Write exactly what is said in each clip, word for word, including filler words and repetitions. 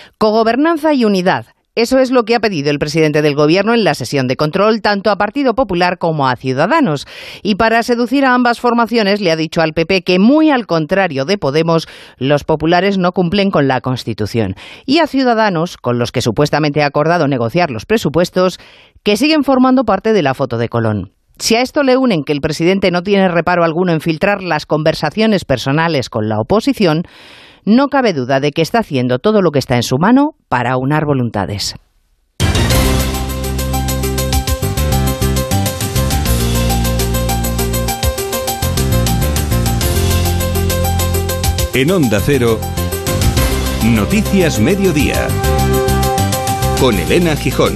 Cogobernanza y unidad. Eso es lo que ha pedido el presidente del Gobierno en la sesión de control, tanto a Partido Popular como a Ciudadanos. Y para seducir a ambas formaciones le ha dicho al P P que, muy al contrario de Podemos, los populares no cumplen con la Constitución. Y a Ciudadanos, con los que supuestamente ha acordado negociar los presupuestos, que siguen formando parte de la foto de Colón. Si a esto le unen que el presidente no tiene reparo alguno en filtrar las conversaciones personales con la oposición, no cabe duda de que está haciendo todo lo que está en su mano para aunar voluntades. En Onda Cero, Noticias Mediodía, con Elena Gijón.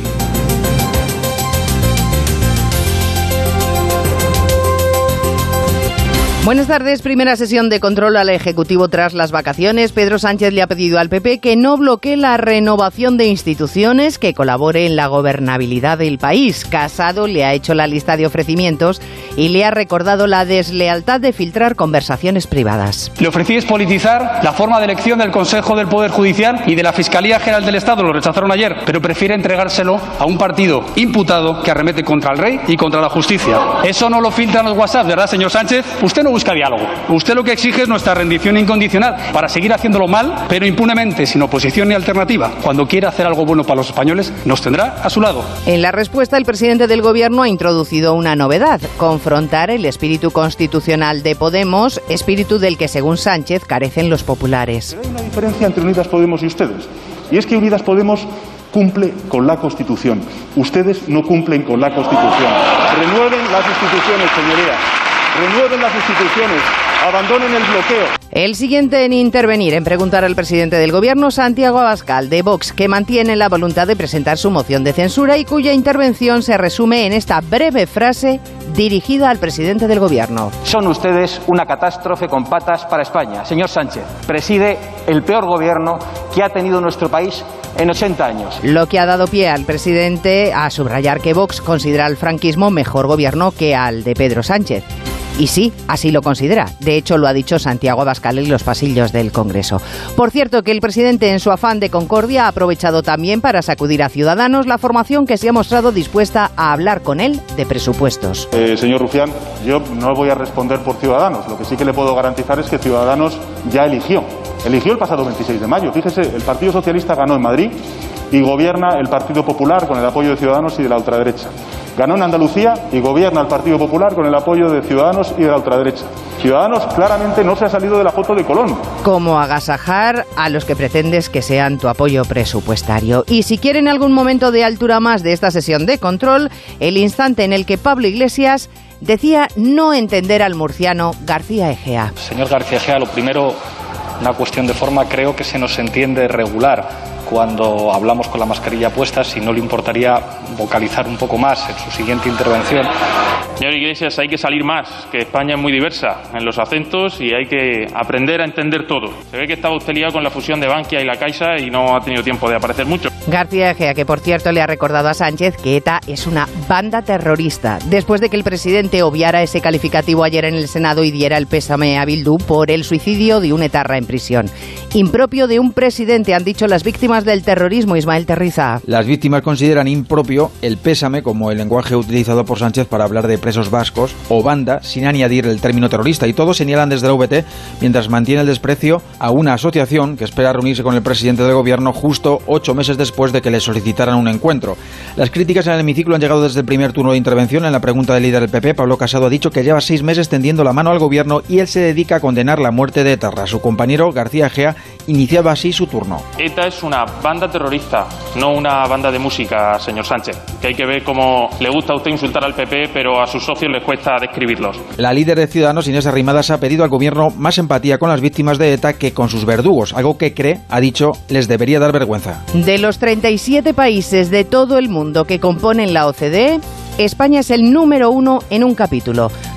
Buenas tardes. Primera sesión de control al Ejecutivo tras las vacaciones. Pedro Sánchez le ha pedido al P P que no bloquee la renovación de instituciones, que colabore en la gobernabilidad del país. Casado le ha hecho la lista de ofrecimientos y le ha recordado la deslealtad de filtrar conversaciones privadas. Le ofrecí politizar la forma de elección del Consejo del Poder Judicial y de la Fiscalía General del Estado. Lo rechazaron ayer, pero prefiere entregárselo a un partido imputado que arremete contra el rey y contra la justicia. Eso no lo filtran los WhatsApp, ¿verdad, señor Sánchez? Usted no busca diálogo. Usted lo que exige es nuestra rendición incondicional para seguir haciéndolo mal, pero impunemente, sin oposición ni alternativa. Cuando quiera hacer algo bueno para los españoles, nos tendrá a su lado. En la respuesta, el presidente del Gobierno ha introducido una novedad: confrontar el espíritu constitucional de Podemos, espíritu del que, según Sánchez, carecen los populares. Pero hay una diferencia entre Unidas Podemos y ustedes, y es que Unidas Podemos cumple con la Constitución. Ustedes no cumplen con la Constitución. Renueven las instituciones, señorías. Renueven las instituciones, abandonen el bloqueo. El siguiente en intervenir, en preguntar al presidente del Gobierno, Santiago Abascal, de Vox, que mantiene la voluntad de presentar su moción de censura y cuya intervención se resume en esta breve frase dirigida al presidente del Gobierno. Son ustedes una catástrofe con patas para España. Señor Sánchez, preside el peor gobierno que ha tenido nuestro país en ochenta años. Lo que ha dado pie al presidente a subrayar que Vox considera al franquismo mejor gobierno que al de Pedro Sánchez. Y sí, así lo considera. De hecho, lo ha dicho Santiago Abascal en los pasillos del Congreso. Por cierto, que el presidente, en su afán de concordia, ha aprovechado también para sacudir a Ciudadanos, la formación que se ha mostrado dispuesta a hablar con él de presupuestos. Eh, señor Rufián, yo no voy a responder por Ciudadanos. Lo que sí que le puedo garantizar es que Ciudadanos ya eligió. Eligió el pasado veintiséis de mayo. Fíjese, el Partido Socialista ganó en Madrid y gobierna el Partido Popular con el apoyo de Ciudadanos y de la ultraderecha. Ganó en Andalucía y gobierna el Partido Popular con el apoyo de Ciudadanos y de la ultraderecha. Ciudadanos claramente no se ha salido de la foto de Colón. Como agasajar a los que pretendes que sean tu apoyo presupuestario. Y si quieren algún momento de altura más de esta sesión de control, el instante en el que Pablo Iglesias decía no entender al murciano García Egea. Señor García Egea, lo primero, una cuestión de forma, creo que se nos entiende regular cuando hablamos con la mascarilla puesta. Si no le importaría vocalizar un poco más en su siguiente intervención. Señor Iglesias, hay que salir más, que España es muy diversa en los acentos y hay que aprender a entender todo. Se ve que estaba usted liado con la fusión de Bankia y la Caixa y no ha tenido tiempo de aparecer mucho. García Egea, que por cierto le ha recordado a Sánchez que ETA es una banda terrorista, después de que el presidente obviara ese calificativo ayer en el Senado y diera el pésame a Bildu por el suicidio de un etarra en prisión. Impropio de un presidente, han dicho las víctimas del terrorismo. Ismael Terriza. Las víctimas consideran impropio el pésame como el lenguaje utilizado por Sánchez para hablar de presos vascos o banda, sin añadir el término terrorista, y todos señalan desde la U V T, mientras mantiene el desprecio a una asociación que espera reunirse con el presidente del Gobierno justo ocho meses después de que le solicitaran un encuentro. Las críticas en el hemiciclo han llegado desde el primer turno de intervención. En la pregunta del líder del P P, Pablo Casado, ha dicho que lleva seis meses tendiendo la mano al Gobierno y él se dedica a condenar la muerte de etarras. Su compañero García Egea iniciaba así su turno. ETA es una banda terrorista, no una banda de música, señor Sánchez. Que hay que ver cómo le gusta a usted insultar al P P, pero a sus socios les cuesta describirlos. La líder de Ciudadanos, Inés Arrimadas, ha pedido al Gobierno más empatía con las víctimas de ETA que con sus verdugos, algo que cree, ha dicho, les debería dar vergüenza. De los treinta y siete países de todo el mundo que componen la O C D E, España es el número uno en un capítulo.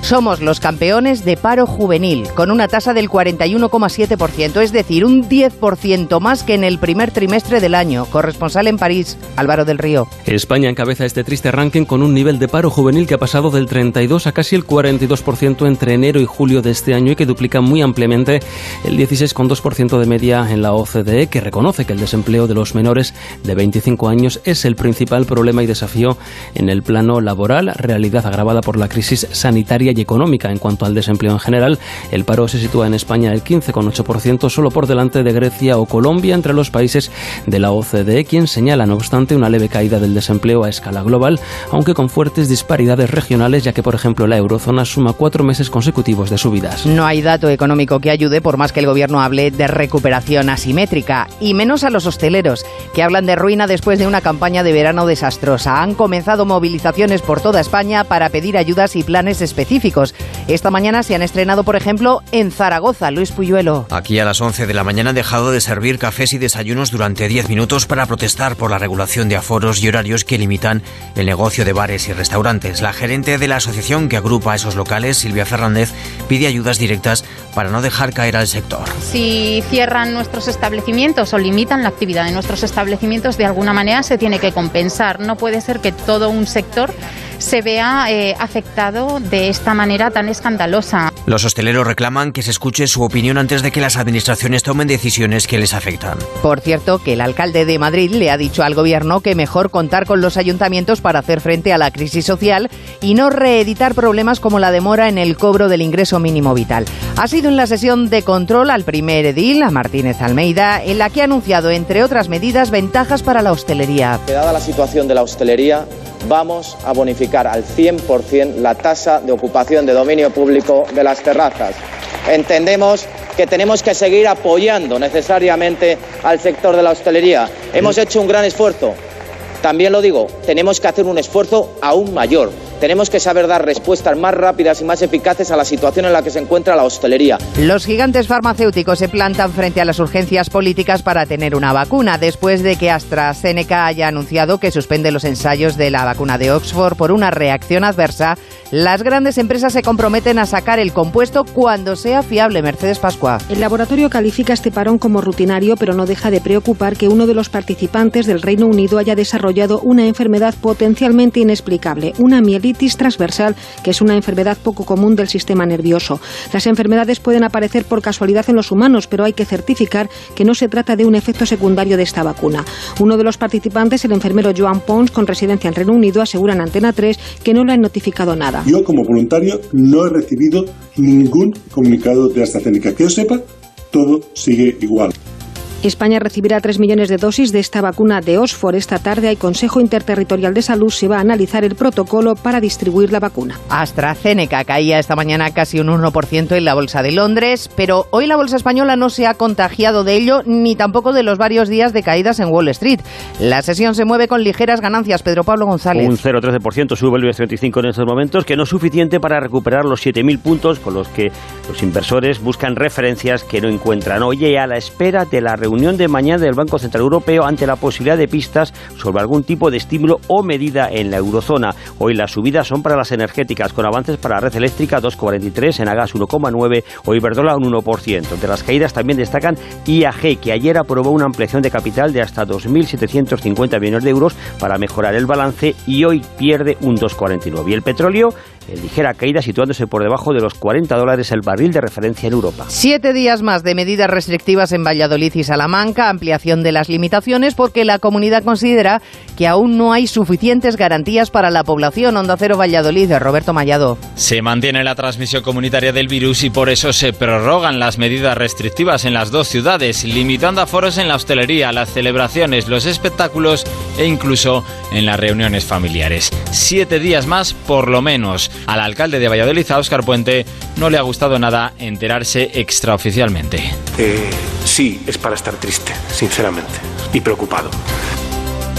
Somos los campeones de paro juvenil, con una tasa del cuarenta y uno coma siete por ciento, es decir, un diez por ciento más que en el primer trimestre del año. Corresponsal en París, Álvaro del Río. España encabeza este triste ranking con un nivel de paro juvenil que ha pasado del treinta y dos a casi el cuarenta y dos por ciento entre enero y julio de este año y que duplica muy ampliamente el dieciséis coma dos por ciento de media en la O C D E, que reconoce que el desempleo de los menores de veinticinco años es el principal problema y desafío en el plano laboral, realidad agravada por la crisis sanitaria y económica. En cuanto al desempleo en general, el paro se sitúa en España el quince coma ocho por ciento, solo por delante de Grecia o Colombia entre los países de la O C D E, quien señala, no obstante, una leve caída del desempleo a escala global, aunque con fuertes disparidades regionales, ya que, por ejemplo, la eurozona suma cuatro meses consecutivos de subidas. No hay dato económico que ayude, por más que el gobierno hable de recuperación asimétrica, y menos a los hosteleros, que hablan de ruina después de una campaña de verano desastrosa. Han comenzado movilizaciones por toda España para pedir ayudas y planes específicos. Esta mañana se han estrenado, por ejemplo, en Zaragoza. Luis Puyuelo. Aquí a las once de la mañana han dejado de servir cafés y desayunos durante diez minutos para protestar por la regulación de aforos y horarios que limitan el negocio de bares y restaurantes. La gerente de la asociación que agrupa a esos locales, Silvia Fernández, pide ayudas directas para no dejar caer al sector. Si cierran nuestros establecimientos o limitan la actividad de nuestros establecimientos, de alguna manera se tiene que compensar. No puede ser que todo un sector se vea eh, afectado de esta manera tan escandalosa. Los hosteleros reclaman que se escuche su opinión antes de que las administraciones tomen decisiones que les afectan. Por cierto, que el alcalde de Madrid le ha dicho al gobierno que mejor contar con los ayuntamientos para hacer frente a la crisis social y no reeditar problemas como la demora en el cobro del ingreso mínimo vital. Ha sido en la sesión de control al primer edil, a Martínez Almeida, en la que ha anunciado, entre otras medidas, ventajas para la hostelería. Dada la situación de la hostelería, vamos a bonificar al cien por ciento la tasa de ocupación de dominio público de las terrazas. Entendemos que tenemos que seguir apoyando necesariamente al sector de la hostelería. Hemos hecho un gran esfuerzo. También lo digo, tenemos que hacer un esfuerzo aún mayor. Tenemos que saber dar respuestas más rápidas y más eficaces a la situación en la que se encuentra la hostelería. Los gigantes farmacéuticos se plantan frente a las urgencias políticas para tener una vacuna, después de que AstraZeneca haya anunciado que suspende los ensayos de la vacuna de Oxford por una reacción adversa. Las grandes empresas se comprometen a sacar el compuesto cuando sea fiable. Mercedes Pascua. El laboratorio califica este parón como rutinario, pero no deja de preocupar que uno de los participantes del Reino Unido haya desarrollado una enfermedad potencialmente inexplicable, una mielitis transversal, que es una enfermedad poco común del sistema nervioso. Las enfermedades pueden aparecer por casualidad en los humanos, pero hay que certificar que no se trata de un efecto secundario de esta vacuna. Uno de los participantes, el enfermero Joan Pons, con residencia en Reino Unido, asegura en Antena tres que no le han notificado nada. Yo, como voluntario, no he recibido ningún comunicado de AstraZeneca. Que yo sepa, todo sigue igual. España recibirá tres millones de dosis de esta vacuna de Oxford. Esta tarde, el Consejo Interterritorial de Salud se va a analizar el protocolo para distribuir la vacuna. AstraZeneca caía esta mañana casi un uno por ciento en la bolsa de Londres, pero hoy la bolsa española no se ha contagiado de ello, ni tampoco de los varios días de caídas en Wall Street. La sesión se mueve con ligeras ganancias. Pedro Pablo González. Un cero coma trece por ciento sube el IBEX treinta y cinco en estos momentos, que no es suficiente para recuperar los siete mil puntos con los que los inversores buscan referencias que no encuentran. Hoy, a la espera de la reunión de mañana del Banco Central Europeo ante la posibilidad de pistas sobre algún tipo de estímulo o medida en la eurozona. Hoy las subidas son para las energéticas, con avances para la red eléctrica dos coma cuarenta y tres, Enagas uno coma nueve o Iberdrola un uno por ciento. De las caídas también destacan I A G, que ayer aprobó una ampliación de capital de hasta dos mil setecientos cincuenta millones de euros para mejorar el balance y hoy pierde un dos coma cuarenta y nueve. Y el petróleo, en ligera caída, situándose por debajo de los cuarenta dólares el barril de referencia en Europa. Siete días más de medidas restrictivas en Valladolid y Salamanca, ampliación de las limitaciones porque la comunidad considera que aún no hay suficientes garantías para la población. Onda Cero Valladolid, de Roberto Mallado. Se mantiene la transmisión comunitaria del virus y por eso se prorrogan las medidas restrictivas en las dos ciudades, limitando aforos en la hostelería, las celebraciones, los espectáculos e incluso en las reuniones familiares. Siete días más por lo menos. Al alcalde de Valladolid, a Óscar Puente, no le ha gustado nada enterarse extraoficialmente. Eh, sí, es para estar triste, sinceramente, y preocupado.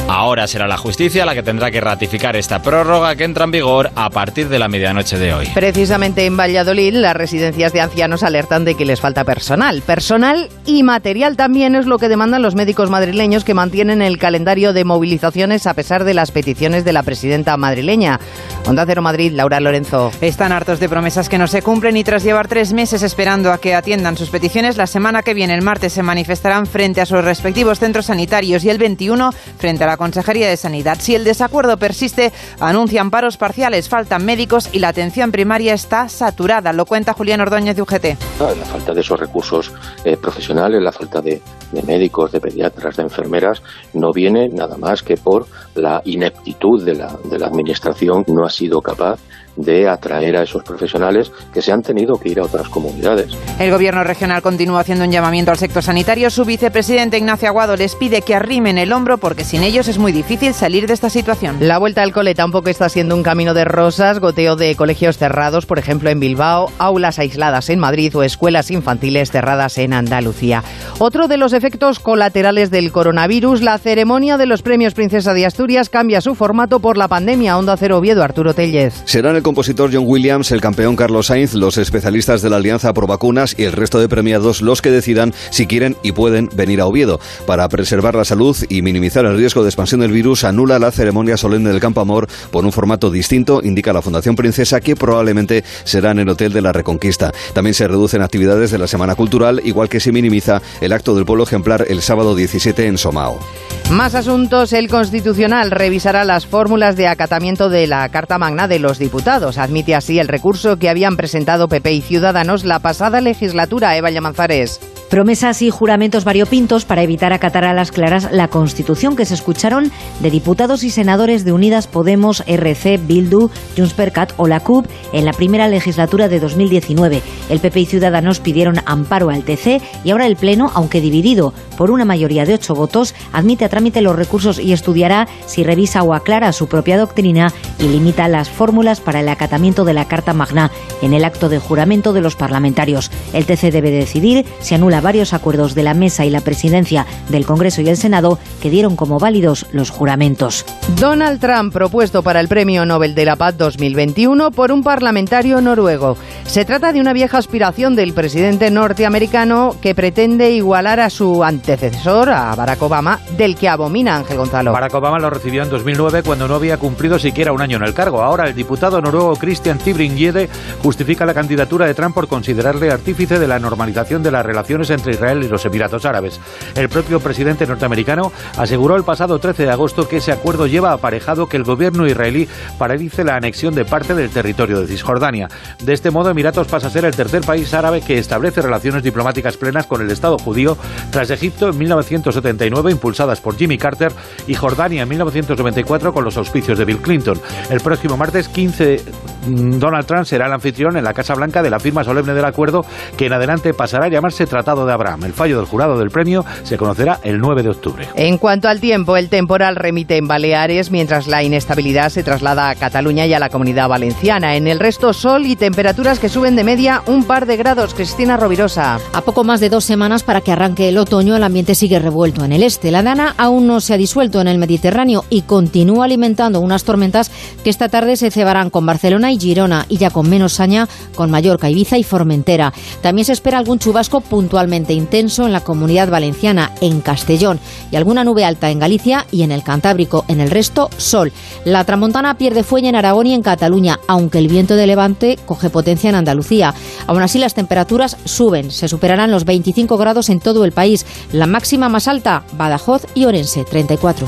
Ahora será la justicia la que tendrá que ratificar esta prórroga que entra en vigor a partir de la medianoche de hoy. Precisamente en Valladolid, las residencias de ancianos alertan de que les falta personal. Personal y material también es lo que demandan los médicos madrileños, que mantienen el calendario de movilizaciones a pesar de las peticiones de la presidenta madrileña. Onda Cero Madrid, Laura Lorenzo. Están hartos de promesas que no se cumplen y tras llevar tres meses esperando a que atiendan sus peticiones, la semana que viene, el martes, se manifestarán frente a sus respectivos centros sanitarios y el veintiuno frente a la Consejería de Sanidad. Si el desacuerdo persiste, anuncian paros parciales, faltan médicos y la atención primaria está saturada. Lo cuenta Julián Ordóñez de U G T. La falta de esos recursos eh, profesionales, la falta de, de médicos, de pediatras, de enfermeras, no viene nada más que por la ineptitud de la, de la administración. No ha sido capaz de atraer a esos profesionales que se han tenido que ir a otras comunidades. El gobierno regional continúa haciendo un llamamiento al sector sanitario. Su vicepresidente Ignacio Aguado les pide que arrimen el hombro porque sin ellos es muy difícil salir de esta situación. La vuelta al cole tampoco está siendo un camino de rosas. Goteo de colegios cerrados, por ejemplo en Bilbao, aulas aisladas en Madrid o escuelas infantiles cerradas en Andalucía. Otro de los efectos colaterales del coronavirus, la ceremonia de los premios Princesa de Asturias cambia su formato por la pandemia. Onda Cero Oviedo, Arturo Tellez. Serán el compositor John Williams, el campeón Carlos Sainz, los especialistas de la Alianza Pro Vacunas y el resto de premiados los que decidan si quieren y pueden venir a Oviedo. Para preservar la salud y minimizar el riesgo de expansión del virus, anula la ceremonia solemne del Campo Amor por un formato distinto, indica la Fundación Princesa, que probablemente será en el Hotel de la Reconquista. También se reducen actividades de la Semana Cultural, igual que se minimiza el acto del pueblo ejemplar el sábado diecisiete en Somao. Más asuntos. El Constitucional revisará las fórmulas de acatamiento de la Carta Magna de los diputados. Admite así el recurso que habían presentado P P y Ciudadanos la pasada legislatura. Eva Llamanzares. Promesas y juramentos variopintos para evitar acatar a las claras la Constitución, que se escucharon de diputados y senadores de Unidas Podemos, R C, Bildu, Junts per Cat o la C U P en la primera legislatura de dos mil diecinueve. El P P y Ciudadanos pidieron amparo al T C y ahora el Pleno, aunque dividido por una mayoría de ocho votos, admite a trámite los recursos y estudiará si revisa o aclara su propia doctrina y limita las fórmulas para el acatamiento de la Carta Magna en el acto de juramento de los parlamentarios. El T C debe decidir si anula varios acuerdos de la Mesa y la Presidencia del Congreso y el Senado que dieron como válidos los juramentos. Donald Trump propuesto para el Premio Nobel de la Paz dos mil veintiuno por un parlamentario noruego. Se trata de una vieja aspiración del presidente norteamericano que pretende igualar a su antecesor, a Barack Obama, del que abomina Ángel Gonzalo. Barack Obama lo recibió en dos mil nueve cuando no había cumplido siquiera un año en el cargo. Ahora el diputado noruego Christian Tybring-Gjedde justifica la candidatura de Trump por considerarle artífice de la normalización de las relaciones entre Israel y los Emiratos Árabes. El propio presidente norteamericano aseguró el pasado trece de agosto que ese acuerdo lleva aparejado que el gobierno israelí paralice la anexión de parte del territorio de Cisjordania. De este modo, Emiratos pasa a ser el tercer país árabe que establece relaciones diplomáticas plenas con el Estado judío, tras Egipto en mil novecientos setenta y nueve, impulsadas por Jimmy Carter, y Jordania en mil novecientos noventa y cuatro con los auspicios de Bill Clinton. El próximo martes quince, Donald Trump será el anfitrión en la Casa Blanca de la firma solemne del acuerdo, que en adelante pasará a llamarse Tratado de Abraham. El fallo del jurado del premio se conocerá el nueve de octubre. En cuanto al tiempo, el temporal remite en Baleares, mientras la inestabilidad se traslada a Cataluña y a la Comunidad Valenciana. En el resto, sol y temperaturas que suben de media un par de grados. Cristina Rovirosa. A poco más de dos semanas para que arranque el otoño, el ambiente sigue revuelto en el este. La dana aún no se ha disuelto en el Mediterráneo y continúa alimentando unas tormentas que esta tarde se cebarán con Barcelona y Girona, y ya con menos saña con Mallorca, Ibiza y Formentera. También se espera algún chubasco puntualmente intenso en la Comunidad Valenciana, en Castellón, y alguna nube alta en Galicia y en el Cantábrico. En el resto, sol. La tramontana pierde fuelle en Aragón y en Cataluña, aunque el viento de levante coge potencia en Andalucía. Aún así, las temperaturas suben. Se superarán los veinticinco grados en todo el país. La máxima más alta, Badajoz y Orense, treinta y cuatro.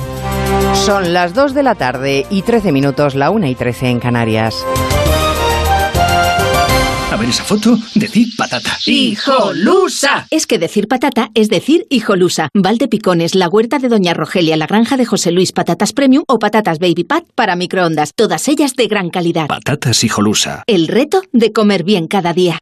Son las dos de la tarde y trece minutos, la una y trece en Canarias. A ver esa foto, decir patata. ¡Hijolusa! Es que decir patata es decir hijolusa. Valdepicones, la huerta de Doña Rogelia, la granja de José Luis, patatas premium o patatas baby pat para microondas. Todas ellas de gran calidad. Patatas hijolusa. El reto de comer bien cada día.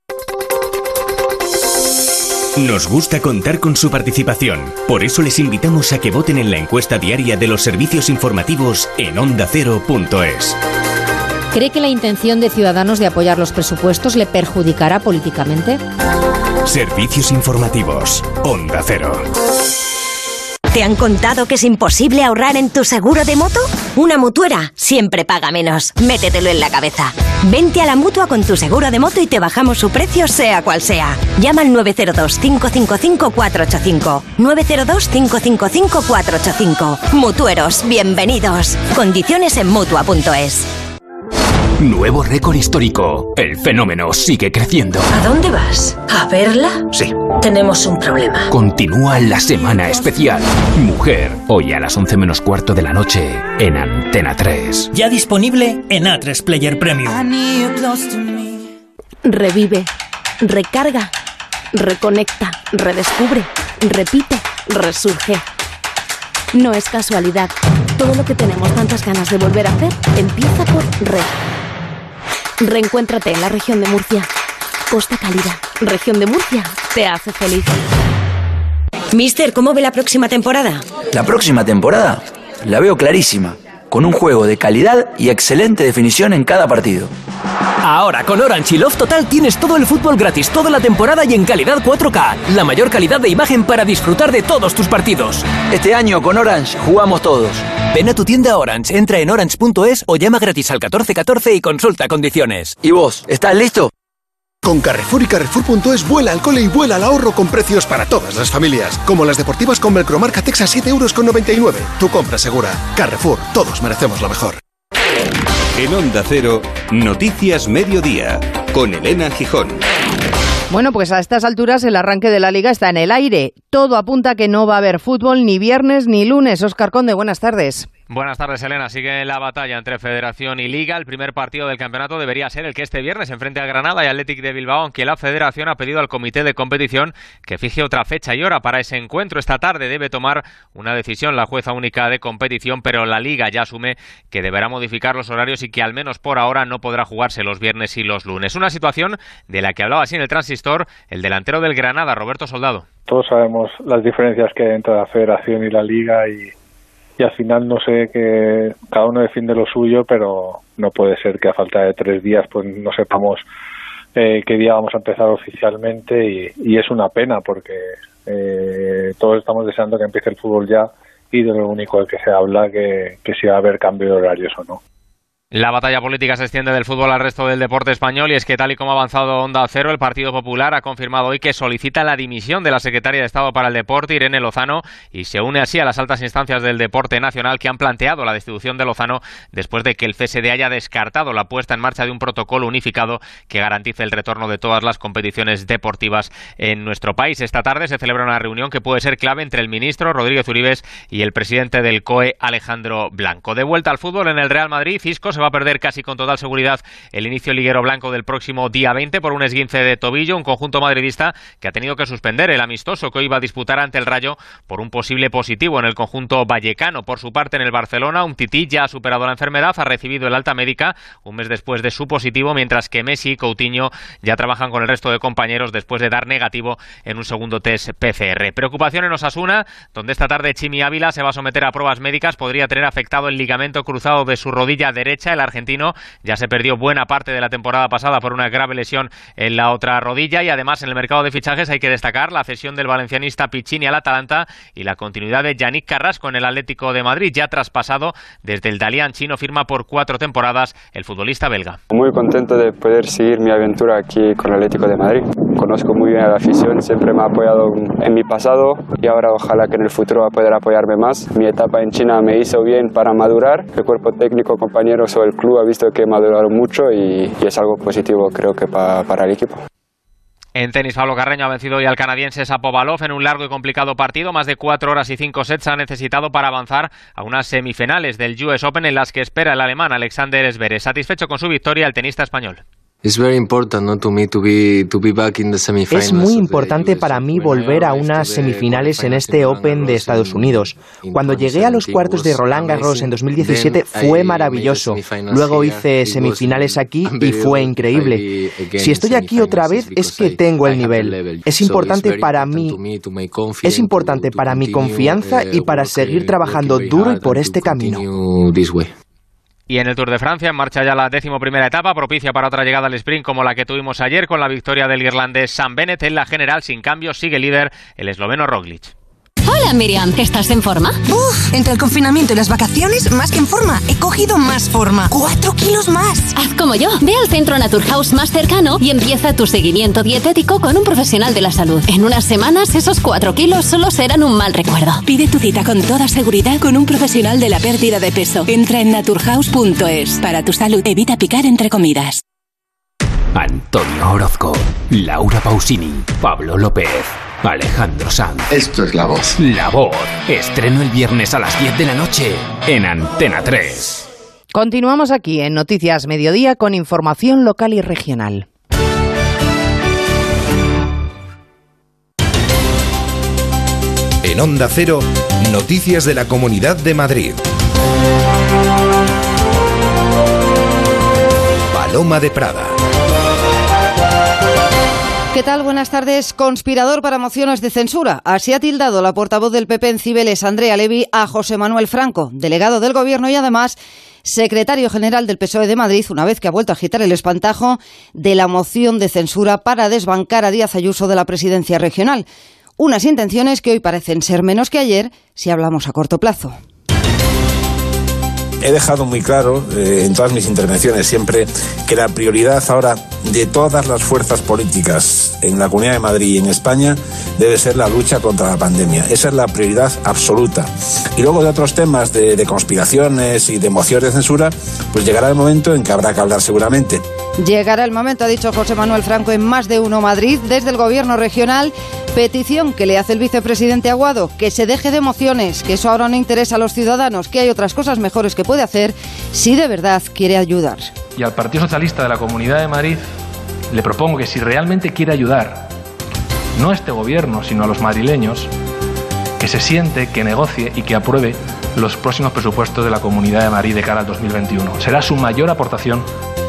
Nos gusta contar con su participación. Por eso les invitamos a que voten en la encuesta diaria de los servicios informativos en onda cero punto es. ¿Cree que la intención de Ciudadanos de apoyar los presupuestos le perjudicará políticamente? Servicios informativos. Onda Cero. ¿Te han contado que es imposible ahorrar en tu seguro de moto? Una mutuera siempre paga menos. Métetelo en la cabeza. Vente a la Mutua con tu seguro de moto y te bajamos su precio sea cual sea. Llama al nueve cero dos, cinco cinco cinco, cuatro ocho cinco. nueve cero dos, cinco cinco cinco, cuatro ocho cinco. Mutueros, bienvenidos. Condiciones en Mutua punto es. Nuevo récord histórico. El fenómeno sigue creciendo. ¿A dónde vas? ¿A verla? Sí. Tenemos un problema. Continúa la semana especial. Mujer, hoy a las once menos cuarto de la noche en Antena tres. Ya disponible en A tres Player Premium. Revive, recarga, reconecta, redescubre, repite, resurge. No es casualidad. Todo lo que tenemos tantas ganas de volver a hacer empieza por Re. Reencuéntrate en la región de Murcia. Costa Cálida, región de Murcia, te hace feliz. Mister, ¿cómo ve la próxima temporada? La próxima temporada la veo clarísima, con un juego de calidad y excelente definición en cada partido. Ahora con Orange y Love Total tienes todo el fútbol gratis toda la temporada y en calidad cuatro K. La mayor calidad de imagen para disfrutar de todos tus partidos. Este año con Orange jugamos todos. Ven a tu tienda Orange, entra en orange punto es o llama gratis al catorce catorce y consulta condiciones. ¿Y vos, estás listo? Con Carrefour y Carrefour punto es vuela al cole y vuela al ahorro con precios para todas las familias. Como las deportivas con Velcromarca Texas siete euros con noventa y nueve. Tu compra segura. Carrefour, todos merecemos lo mejor. En Onda Cero, Noticias Mediodía, con Elena Gijón. Bueno, pues a estas alturas el arranque de la Liga está en el aire. Todo apunta a que no va a haber fútbol ni viernes ni lunes. Óscar Conde, buenas tardes. Buenas tardes, Elena. Sigue la batalla entre Federación y Liga. El primer partido del campeonato debería ser el que este viernes enfrente a Granada y Athletic de Bilbao, aunque la Federación ha pedido al comité de competición que fije otra fecha y hora para ese encuentro. Esta tarde debe tomar una decisión la jueza única de competición, pero la Liga ya asume que deberá modificar los horarios y que al menos por ahora no podrá jugarse los viernes y los lunes. Una situación de la que hablaba así en el Transistor el delantero del Granada, Roberto Soldado. Todos sabemos las diferencias que hay entre la Federación y la Liga y Y al final no sé, que cada uno defiende lo suyo, pero no puede ser que a falta de tres días pues no sepamos eh, qué día vamos a empezar oficialmente y, y es una pena porque eh, todos estamos deseando que empiece el fútbol ya y de lo único de que se habla que, que si va a haber cambio de horarios o no. La batalla política se extiende del fútbol al resto del deporte español y es que tal y como ha avanzado Onda Cero, el Partido Popular ha confirmado hoy que solicita la dimisión de la secretaria de Estado para el Deporte, Irene Lozano, y se une así a las altas instancias del deporte nacional que han planteado la destitución de Lozano después de que el C S D haya descartado la puesta en marcha de un protocolo unificado que garantice el retorno de todas las competiciones deportivas en nuestro país. Esta tarde se celebra una reunión que puede ser clave entre el ministro Rodríguez Uribes y el presidente del C O E, Alejandro Blanco. De vuelta al fútbol en el Real Madrid, Isco se va a perder casi con total seguridad el inicio liguero blanco del próximo día veinte por un esguince de tobillo, un conjunto madridista que ha tenido que suspender el amistoso que hoy va a disputar ante el Rayo por un posible positivo en el conjunto vallecano. Por su parte, en el Barcelona, Umtiti ya ha superado la enfermedad, ha recibido el alta médica un mes después de su positivo, mientras que Messi y Coutinho ya trabajan con el resto de compañeros después de dar negativo en un segundo test P C R. Preocupación en Osasuna, donde esta tarde Chimi Ávila se va a someter a pruebas médicas, podría tener afectado el ligamento cruzado de su rodilla derecha. El argentino ya se perdió buena parte de la temporada pasada por una grave lesión en la otra rodilla y además en el mercado de fichajes hay que destacar la cesión del valencianista Piccini al Atalanta y la continuidad de Yannick Carrasco en el Atlético de Madrid, ya traspasado desde el Dalian chino, firma por cuatro temporadas el futbolista belga. Muy contento de poder seguir mi aventura aquí con el Atlético de Madrid. Conozco muy bien a la afición, siempre me ha apoyado en mi pasado y ahora ojalá que en el futuro va a poder apoyarme más. Mi etapa en China me hizo bien para madurar, el cuerpo técnico, compañeros o el club ha visto que he madurado mucho y, y es algo positivo creo que pa, para el equipo. En tenis, Pablo Carreño ha vencido hoy al canadiense Shapovalov en un largo y complicado partido. Más de cuatro horas y cinco sets ha necesitado para avanzar a unas semifinales del U S Open en las que espera el alemán Alexander Zverev. Satisfecho con su victoria el tenista español. Es muy importante para mí volver a unas semifinales en este Open de Estados Unidos. Cuando llegué a los cuartos de Roland Garros en dos mil diecisiete fue maravilloso. Luego hice semifinales aquí y fue increíble. Si estoy aquí otra vez es que tengo el nivel. Es importante para mí, es importante para mi confianza y para seguir trabajando duro y por este camino. Y en el Tour de Francia, en marcha ya la decimoprimera etapa, propicia para otra llegada al sprint como la que tuvimos ayer con la victoria del irlandés Sam Bennett. En la general, sin cambio, sigue líder el esloveno Roglic. Hola, Hola, Miriam. ¿Estás en forma? Uf, entre el confinamiento y las vacaciones, más que en forma, he cogido más forma. ¡Cuatro kilos más! Haz como yo. Ve al centro Naturhaus más cercano y empieza tu seguimiento dietético con un profesional de la salud. En unas semanas, esos cuatro kilos solo serán un mal recuerdo. Pide tu cita con toda seguridad con un profesional de la pérdida de peso. Entra en naturhaus punto es. Para tu salud, evita picar entre comidas. Antonio Orozco, Laura Pausini, Pablo López, Alejandro Sanz. Esto es La Voz. La Voz. Estreno el viernes a las diez de la noche en Antena tres. Continuamos aquí en Noticias Mediodía con información local y regional. En Onda Cero, noticias de la Comunidad de Madrid. Paloma de Prada. ¿Qué tal? Buenas tardes. Conspirador para mociones de censura. Así ha tildado la portavoz del P P en Cibeles, Andrea Levy, a José Manuel Franco, delegado del Gobierno y además secretario general del P S O E de Madrid, una vez que ha vuelto a agitar el espantajo de la moción de censura para desbancar a Díaz Ayuso de la presidencia regional. Unas intenciones que hoy parecen ser menos que ayer si hablamos a corto plazo. He dejado muy claro eh, en todas mis intervenciones siempre que la prioridad ahora de todas las fuerzas políticas en la Comunidad de Madrid y en España debe ser la lucha contra la pandemia. Esa es la prioridad absoluta. Y luego de otros temas de, de conspiraciones y de mociones de censura, pues llegará el momento en que habrá que hablar seguramente. Llegará el momento, ha dicho José Manuel Franco en Más de Uno Madrid, desde el Gobierno regional. Petición que le hace el vicepresidente Aguado, que se deje de mociones, que eso ahora no interesa a los ciudadanos, que hay otras cosas mejores que puede hacer si de verdad quiere ayudar. Y al Partido Socialista de la Comunidad de Madrid le propongo que si realmente quiere ayudar, no a este gobierno, sino a los madrileños, que se siente, que negocie y que apruebe los próximos presupuestos de la Comunidad de Madrid de cara al dos mil veintiuno. Será su mayor aportación.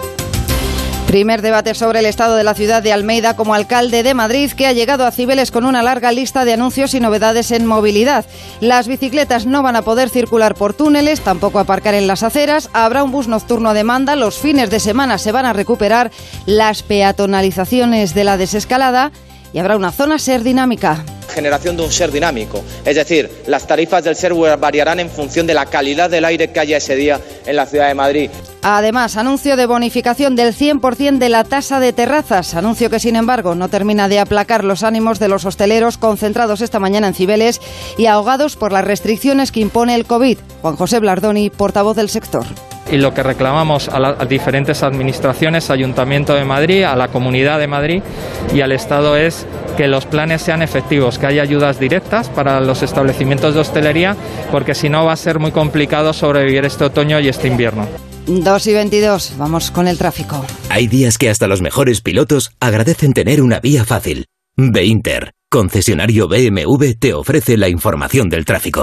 Primer debate sobre el estado de la ciudad de Almeida como alcalde de Madrid, que ha llegado a Cibeles con una larga lista de anuncios y novedades en movilidad. Las bicicletas no van a poder circular por túneles, tampoco aparcar en las aceras, habrá un bus nocturno a demanda, los fines de semana se van a recuperar las peatonalizaciones de la desescalada y habrá una zona SER dinámica. Generación de un SER dinámico, es decir, las tarifas del SER variarán en función de la calidad del aire que haya ese día en la ciudad de Madrid. Además, anuncio de bonificación del cien por ciento de la tasa de terrazas, anuncio que sin embargo no termina de aplacar los ánimos de los hosteleros concentrados esta mañana en Cibeles y ahogados por las restricciones que impone el COVID. Juan José Blardoni, portavoz del sector. Y lo que reclamamos a las diferentes administraciones, Ayuntamiento de Madrid, a la Comunidad de Madrid y al Estado es que los planes sean efectivos, que haya ayudas directas para los establecimientos de hostelería, porque si no va a ser muy complicado sobrevivir este otoño y este invierno. dos y veintidós, vamos con el tráfico. Hay días que hasta los mejores pilotos agradecen tener una vía fácil. Beinter, concesionario B M W, te ofrece la información del tráfico.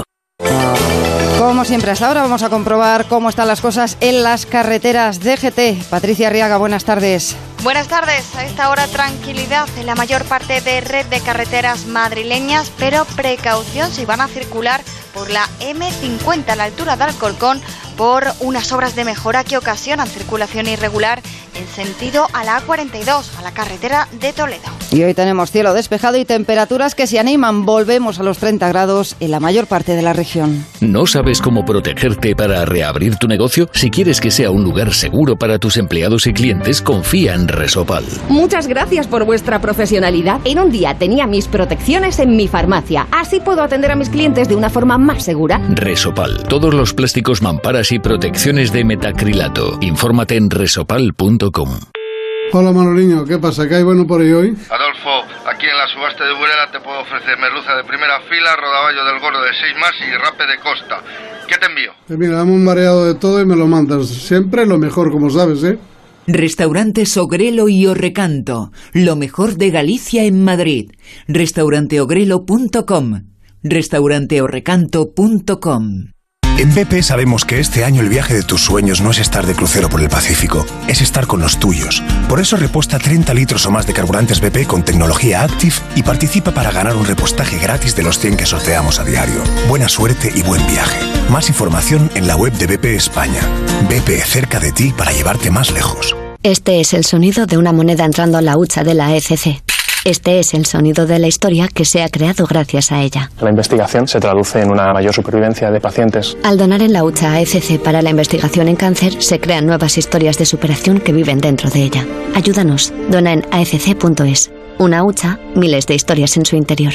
Como siempre, hasta ahora vamos a comprobar cómo están las cosas en las carreteras D G T. Patricia Arriaga, buenas tardes. Buenas tardes. A esta hora tranquilidad en la mayor parte de red de carreteras madrileñas, pero precaución si van a circular por la eme cincuenta a la altura de Alcorcón por unas obras de mejora que ocasionan circulación irregular en sentido a la A cuarenta y dos, a la carretera de Toledo. Y hoy tenemos cielo despejado y temperaturas que se animan. Volvemos a los treinta grados en la mayor parte de la región. ¿No sabes cómo protegerte para reabrir tu negocio? Si quieres que sea un lugar seguro para tus empleados y clientes, confía en Resopal. Muchas gracias por vuestra profesionalidad. En un día tenía mis protecciones en mi farmacia. Así puedo atender a mis clientes de una forma más segura. Resopal. Todos los plásticos, mamparas y protecciones de metacrilato. Infórmate en resopal punto com. Hola Manoliño, ¿qué pasa? ¿Qué hay bueno por ahí hoy? Adolfo, aquí en la subasta de Burela te puedo ofrecer merluza de primera fila, rodaballo del gordo de seis más y rape de costa. ¿Qué te envío? Pues mira, dame un mareado de todo y me lo mandas. Siempre lo mejor, como sabes, ¿eh? Restaurantes Ogrelo y Orrecanto, lo mejor de Galicia en Madrid. restaurante ogrelo punto com, restaurante orrecanto punto com. En B P sabemos que este año el viaje de tus sueños no es estar de crucero por el Pacífico, es estar con los tuyos. Por eso reposta treinta litros o más de carburantes B P con tecnología Active y participa para ganar un repostaje gratis de los cien que sorteamos a diario. Buena suerte y buen viaje. Más información en la web de B P España. B P, cerca de ti para llevarte más lejos. Este es el sonido de una moneda entrando a la hucha de la E C C. Este es el sonido de la historia que se ha creado gracias a ella. La investigación se traduce en una mayor supervivencia de pacientes. Al donar en la hucha A F C para la investigación en cáncer, se crean nuevas historias de superación que viven dentro de ella. Ayúdanos. Dona en a f c punto es. Una hucha, miles de historias en su interior.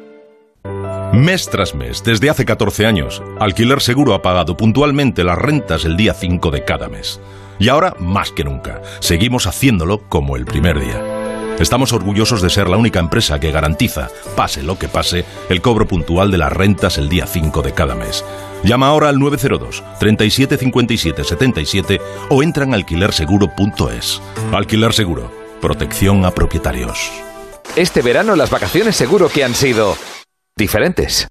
Mes tras mes, desde hace catorce años, Alquiler Seguro ha pagado puntualmente las rentas el día cinco de cada mes. Y ahora, más que nunca, seguimos haciéndolo como el primer día. Estamos orgullosos de ser la única empresa que garantiza, pase lo que pase, el cobro puntual de las rentas el día cinco de cada mes. Llama ahora al nueve cero dos, treinta y siete cincuenta y siete setenta y siete o entra en alquiler seguro punto es. Alquiler Seguro, protección a propietarios. Este verano las vacaciones seguro que han sido diferentes.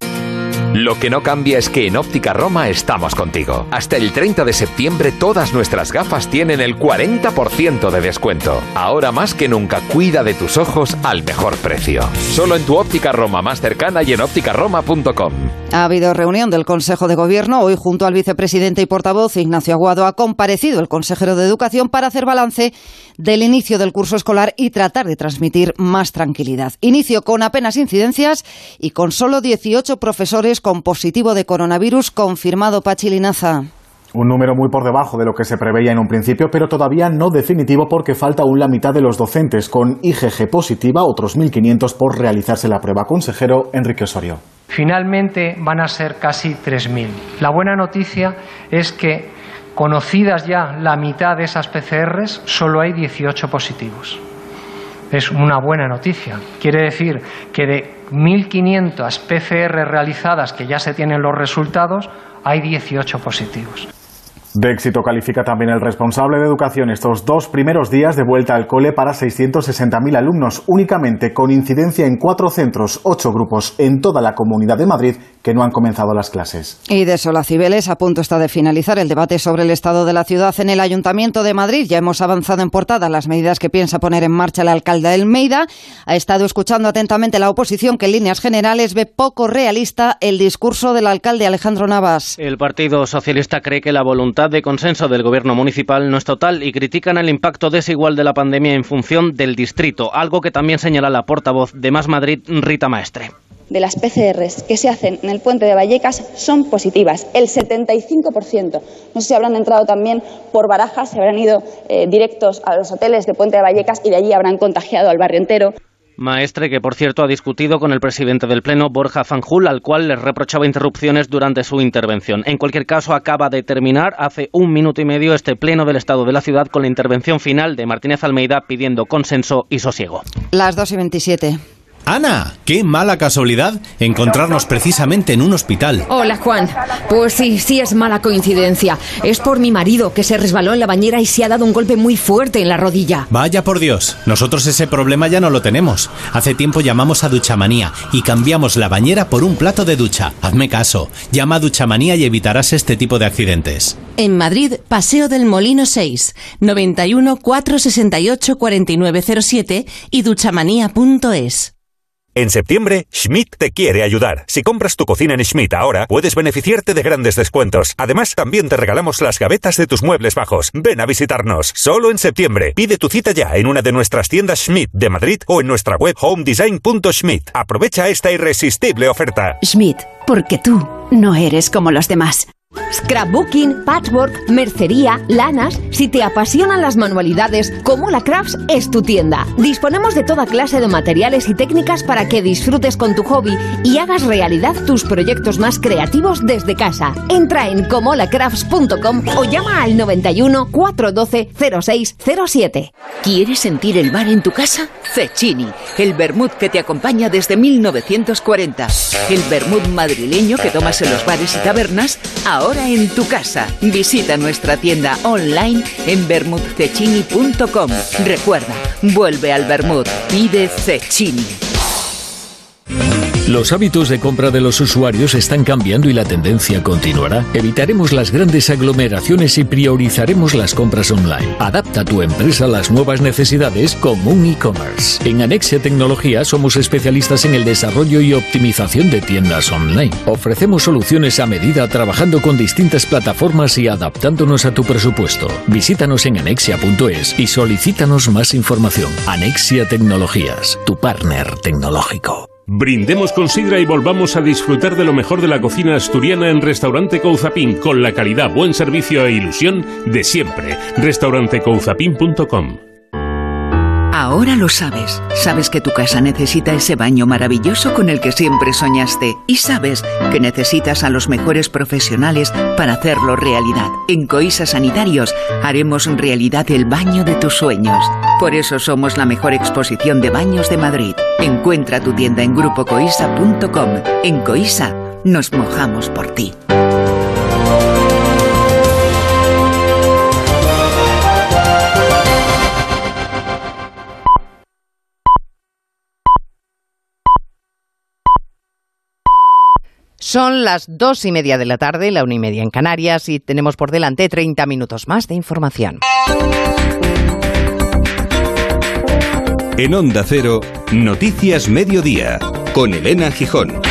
Lo que no cambia es que en Óptica Roma estamos contigo. Hasta el treinta de septiembre todas nuestras gafas tienen el cuarenta por ciento de descuento. Ahora más que nunca cuida de tus ojos al mejor precio. Solo en tu Óptica Roma más cercana y en óptica roma punto com. Ha habido reunión del Consejo de Gobierno. Hoy, junto al vicepresidente y portavoz Ignacio Aguado, ha comparecido el consejero de Educación para hacer balance del inicio del curso escolar y tratar de transmitir más tranquilidad. Inicio con apenas incidencias y con solo dieciocho profesores con positivo de coronavirus confirmado. Pachi Linaza. Un número muy por debajo de lo que se preveía en un principio, pero todavía no definitivo porque falta aún la mitad de los docentes con I G G positiva, otros mil quinientos por realizarse la prueba. Consejero Enrique Osorio. Finalmente van a ser casi tres mil. La buena noticia es que, conocidas ya la mitad de esas P C Rs, solo hay dieciocho positivos. Es una buena noticia. Quiere decir que de mil quinientas P C R realizadas, que ya se tienen los resultados, hay dieciocho positivos. De éxito califica también el responsable de Educación estos dos primeros días de vuelta al cole para seiscientos sesenta mil alumnos, únicamente con incidencia en cuatro centros, ocho grupos en toda la Comunidad de Madrid que no han comenzado las clases. Y de Sola Cibeles, a punto está de finalizar el debate sobre el estado de la ciudad en el Ayuntamiento de Madrid. Ya hemos avanzado en portada las medidas que piensa poner en marcha el alcalde de Almeida. Ha estado escuchando atentamente la oposición, que en líneas generales ve poco realista el discurso del alcalde Alejandro Navas. El Partido Socialista cree que la voluntad de consenso del gobierno municipal no es total y critican el impacto desigual de la pandemia en función del distrito, algo que también señala la portavoz de Más Madrid, Rita Maestre. De las P C Rs que se hacen en el puente de Vallecas son positivas, el setenta y cinco por ciento. No sé si habrán entrado también por Barajas, se habrán ido eh, directos a los hoteles de Puente de Vallecas y de allí habrán contagiado al barrio entero. Maestre, que por cierto ha discutido con el presidente del Pleno, Borja Fanjul, al cual les reprochaba interrupciones durante su intervención. En cualquier caso, acaba de terminar hace un minuto y medio este Pleno del Estado de la Ciudad con la intervención final de Martínez Almeida pidiendo consenso y sosiego. Las dos y veintisiete. Ana, qué mala casualidad encontrarnos precisamente en un hospital. Hola, Juan. Pues sí, sí es mala coincidencia. Es por mi marido, que se resbaló en la bañera y se ha dado un golpe muy fuerte en la rodilla. Vaya por Dios, nosotros ese problema ya no lo tenemos. Hace tiempo llamamos a Duchamanía y cambiamos la bañera por un plato de ducha. Hazme caso, llama a Duchamanía y evitarás este tipo de accidentes. En Madrid, Paseo del Molino seis, noventa y uno, cuatrocientos sesenta y ocho, cuarenta y nueve cero siete y duchamanía punto es. En septiembre, Schmidt te quiere ayudar. Si compras tu cocina en Schmidt ahora, puedes beneficiarte de grandes descuentos. Además, también te regalamos las gavetas de tus muebles bajos. Ven a visitarnos. Solo en septiembre. Pide tu cita ya en una de nuestras tiendas Schmidt de Madrid o en nuestra web home design punto schmidt. Aprovecha esta irresistible oferta. Schmidt, porque tú no eres como los demás. Scrapbooking, patchwork, mercería, lanas. Si te apasionan las manualidades, Comola Crafts es tu tienda. Disponemos de toda clase de materiales y técnicas para que disfrutes con tu hobby y hagas realidad tus proyectos más creativos desde casa. Entra en comola crafts punto com o llama al noventa y uno, cuatrocientos doce, cero seis cero siete. ¿Quieres sentir el bar en tu casa? Cecchini, el vermut que te acompaña desde mil novecientos cuarenta. El vermut madrileño que tomas en los bares y tabernas, ahora en tu casa. Visita nuestra tienda online en vermut cecchini punto com. Recuerda, vuelve al vermut. Pide Cecchini. Los hábitos de compra de los usuarios están cambiando y la tendencia continuará. Evitaremos las grandes aglomeraciones y priorizaremos las compras online. Adapta tu empresa a las nuevas necesidades con un e-commerce. En Anexia Tecnología somos especialistas en el desarrollo y optimización de tiendas online. Ofrecemos soluciones a medida trabajando con distintas plataformas y adaptándonos a tu presupuesto. Visítanos en anexia punto es y solicítanos más información. Anexia Tecnologías, tu partner tecnológico. Brindemos con sidra y volvamos a disfrutar de lo mejor de la cocina asturiana en Restaurante Couzapin, con la calidad, buen servicio e ilusión de siempre. restaurante couzapin punto com. Ahora lo sabes. Sabes que tu casa necesita ese baño maravilloso con el que siempre soñaste. Y sabes que necesitas a los mejores profesionales para hacerlo realidad. En Coisa Sanitarios haremos realidad el baño de tus sueños. Por eso somos la mejor exposición de baños de Madrid. Encuentra tu tienda en grupo coisa punto com. En Coisa nos mojamos por ti. Son las dos y media de la tarde, la una y media en Canarias, y tenemos por delante treinta minutos más de información. En Onda Cero, Noticias Mediodía, con Elena Gijón.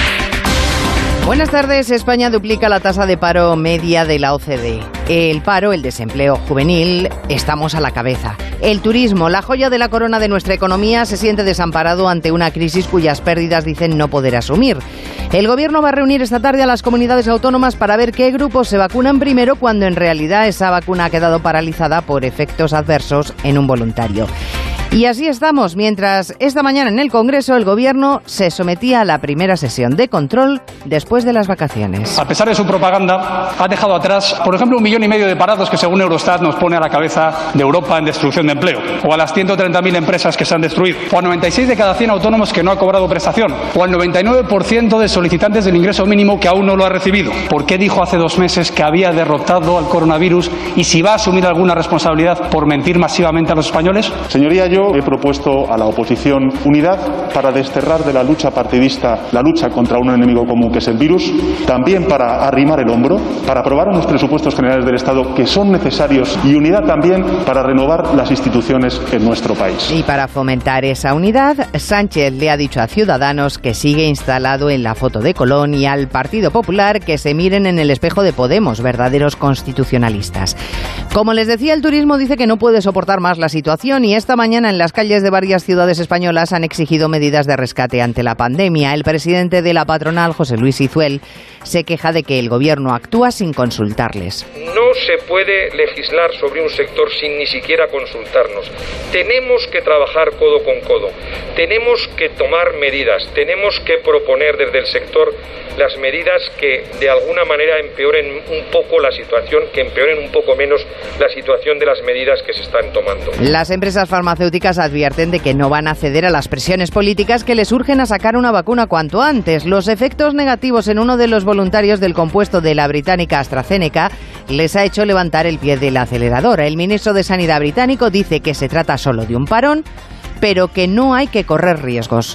Buenas tardes. España duplica la tasa de paro media de la O C D E. El paro, el desempleo juvenil, estamos a la cabeza. El turismo, la joya de la corona de nuestra economía, se siente desamparado ante una crisis cuyas pérdidas dicen no poder asumir. El Gobierno va a reunir esta tarde a las comunidades autónomas para ver qué grupos se vacunan primero, cuando en realidad esa vacuna ha quedado paralizada por efectos adversos en un voluntario. Y así estamos, mientras esta mañana en el Congreso el Gobierno se sometía a la primera sesión de control después de las vacaciones. A pesar de su propaganda, ha dejado atrás, por ejemplo, un millón y medio de parados que según Eurostat nos pone a la cabeza de Europa en destrucción de empleo, o a las ciento treinta mil empresas que se han destruido, o a noventa y seis de cada cien autónomos que no ha cobrado prestación, o al noventa y nueve por ciento de solicitantes del ingreso mínimo que aún no lo ha recibido. ¿Por qué dijo hace dos meses que había derrotado al coronavirus y si va a asumir alguna responsabilidad por mentir masivamente a los españoles? Señoría, yo he propuesto a la oposición unidad para desterrar de la lucha partidista la lucha contra un enemigo común que es el virus, también para arrimar el hombro, para aprobar unos presupuestos generales del Estado que son necesarios, y unidad también para renovar las instituciones en nuestro país. Y para fomentar esa unidad, Sánchez le ha dicho a Ciudadanos que sigue instalado en la foto de Colón, y al Partido Popular que se miren en el espejo de Podemos, verdaderos constitucionalistas. Como les decía, el turismo dice que no puede soportar más la situación, y esta mañana en las calles de varias ciudades españolas han exigido medidas de rescate ante la pandemia. El presidente de la patronal, José Luis Izuel, se queja de que el gobierno actúa sin consultarles. No se puede legislar sobre un sector sin ni siquiera consultarnos. Tenemos que trabajar codo con codo. Tenemos que tomar medidas. Tenemos que proponer desde el sector las medidas que de alguna manera empeoren un poco la situación, que empeoren un poco menos la situación de las medidas que se están tomando. Las empresas farmacéuticas advierten de que no van a ceder a las presiones políticas que les urgen a sacar una vacuna cuanto antes. Los efectos negativos en uno de los voluntarios del compuesto de la británica AstraZeneca les ha hecho levantar el pie del acelerador. El ministro de Sanidad británico dice que se trata solo de un parón, pero que no hay que correr riesgos.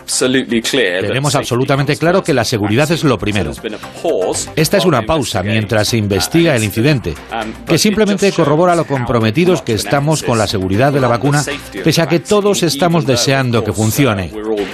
Tenemos absolutamente claro que la seguridad es lo primero. Esta es una pausa mientras se investiga el incidente, que simplemente corrobora lo comprometidos que estamos con la seguridad de la vacuna, pese a que todos estamos deseando que funcione.